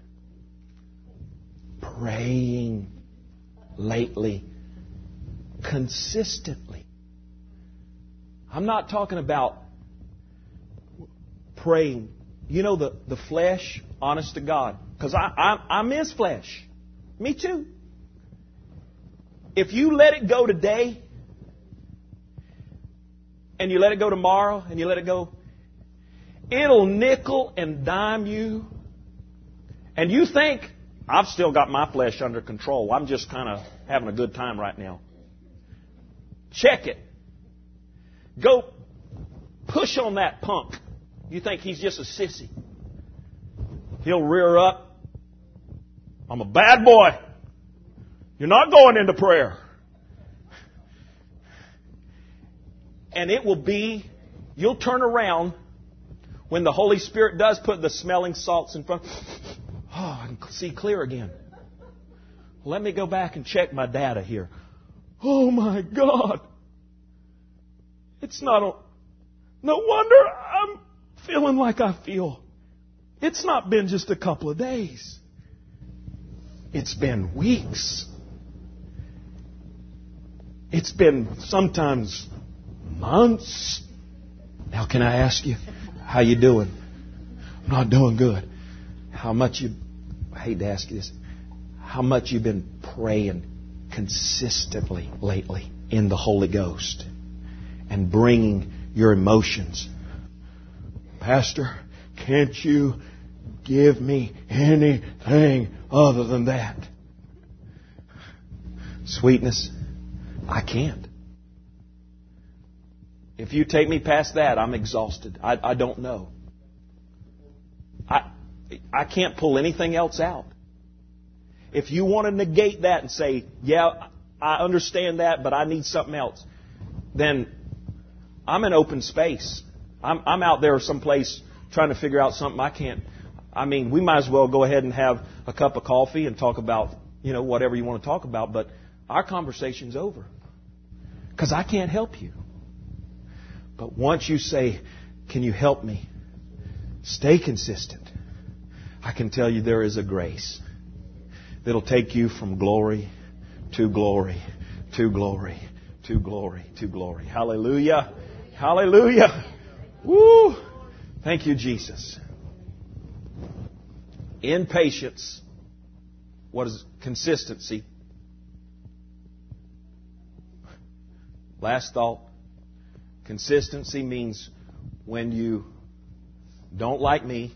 praying lately consistently? I'm not talking about praying, the flesh, honest to God. Because I miss flesh. Me too. If you let it go today, and you let it go tomorrow, and you let it go, it'll nickel and dime you. And you think, I've still got my flesh under control. I'm just kind of having a good time right now. Check it. Go push on that punk. You think he's just a sissy. He'll rear up. I'm a bad boy. You're not going into prayer. And it will be, you'll turn around when the Holy Spirit does put the smelling salts in front. Oh, I can see clear again. Let me go back and check my data here. Oh my God. It's not no wonder I'm feeling like I feel. It's not been just a couple of days. It's been weeks. It's been sometimes months. Now, can I ask you, how you doing? I'm not doing good. I hate to ask you this, how much you've been praying consistently lately in the Holy Ghost and bringing your emotions. Pastor, can't you give me anything other than that? Sweetness, I can't. If you take me past that, I'm exhausted. I don't know. I can't pull anything else out. If you want to negate that and say, yeah, I understand that, but I need something else, then I'm in open space. I'm out there someplace trying to figure out something I can't. I mean, we might as well go ahead and have a cup of coffee and talk about, whatever you want to talk about, but our conversation's over. Because I can't help you. But once you say, can you help me? Stay consistent. I can tell you there is a grace that'll take you from glory to glory to glory to glory to glory. Hallelujah. Hallelujah. Woo. Thank you, Jesus. In patience, what is consistency? Last thought. Consistency means when you don't like me,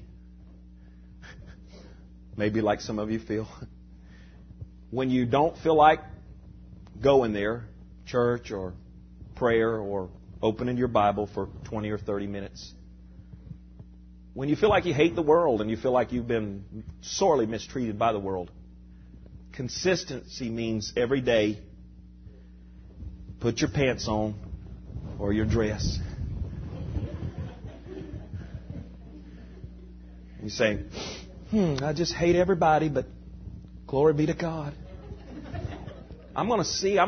maybe like some of you feel, when you don't feel like going there, church or prayer or opening your Bible for 20 or 30 minutes, when you feel like you hate the world and you feel like you've been sorely mistreated by the world, consistency means every day put your pants on or your dress. You say, I just hate everybody, but glory be to God. I am going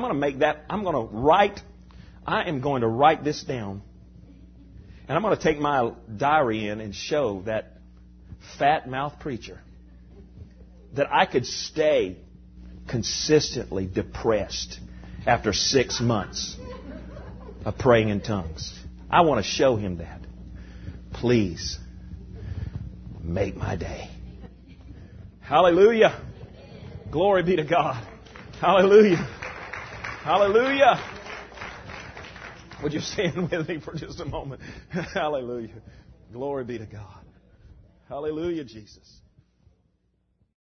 to write this down. And I'm going to take my diary in and show that fat mouth preacher that I could stay consistently depressed after 6 months of praying in tongues. I want to show him that. Please make my day. Hallelujah. Glory be to God. Hallelujah. Hallelujah. Would you stand with me for just a moment? Hallelujah. Glory be to God. Hallelujah, Jesus.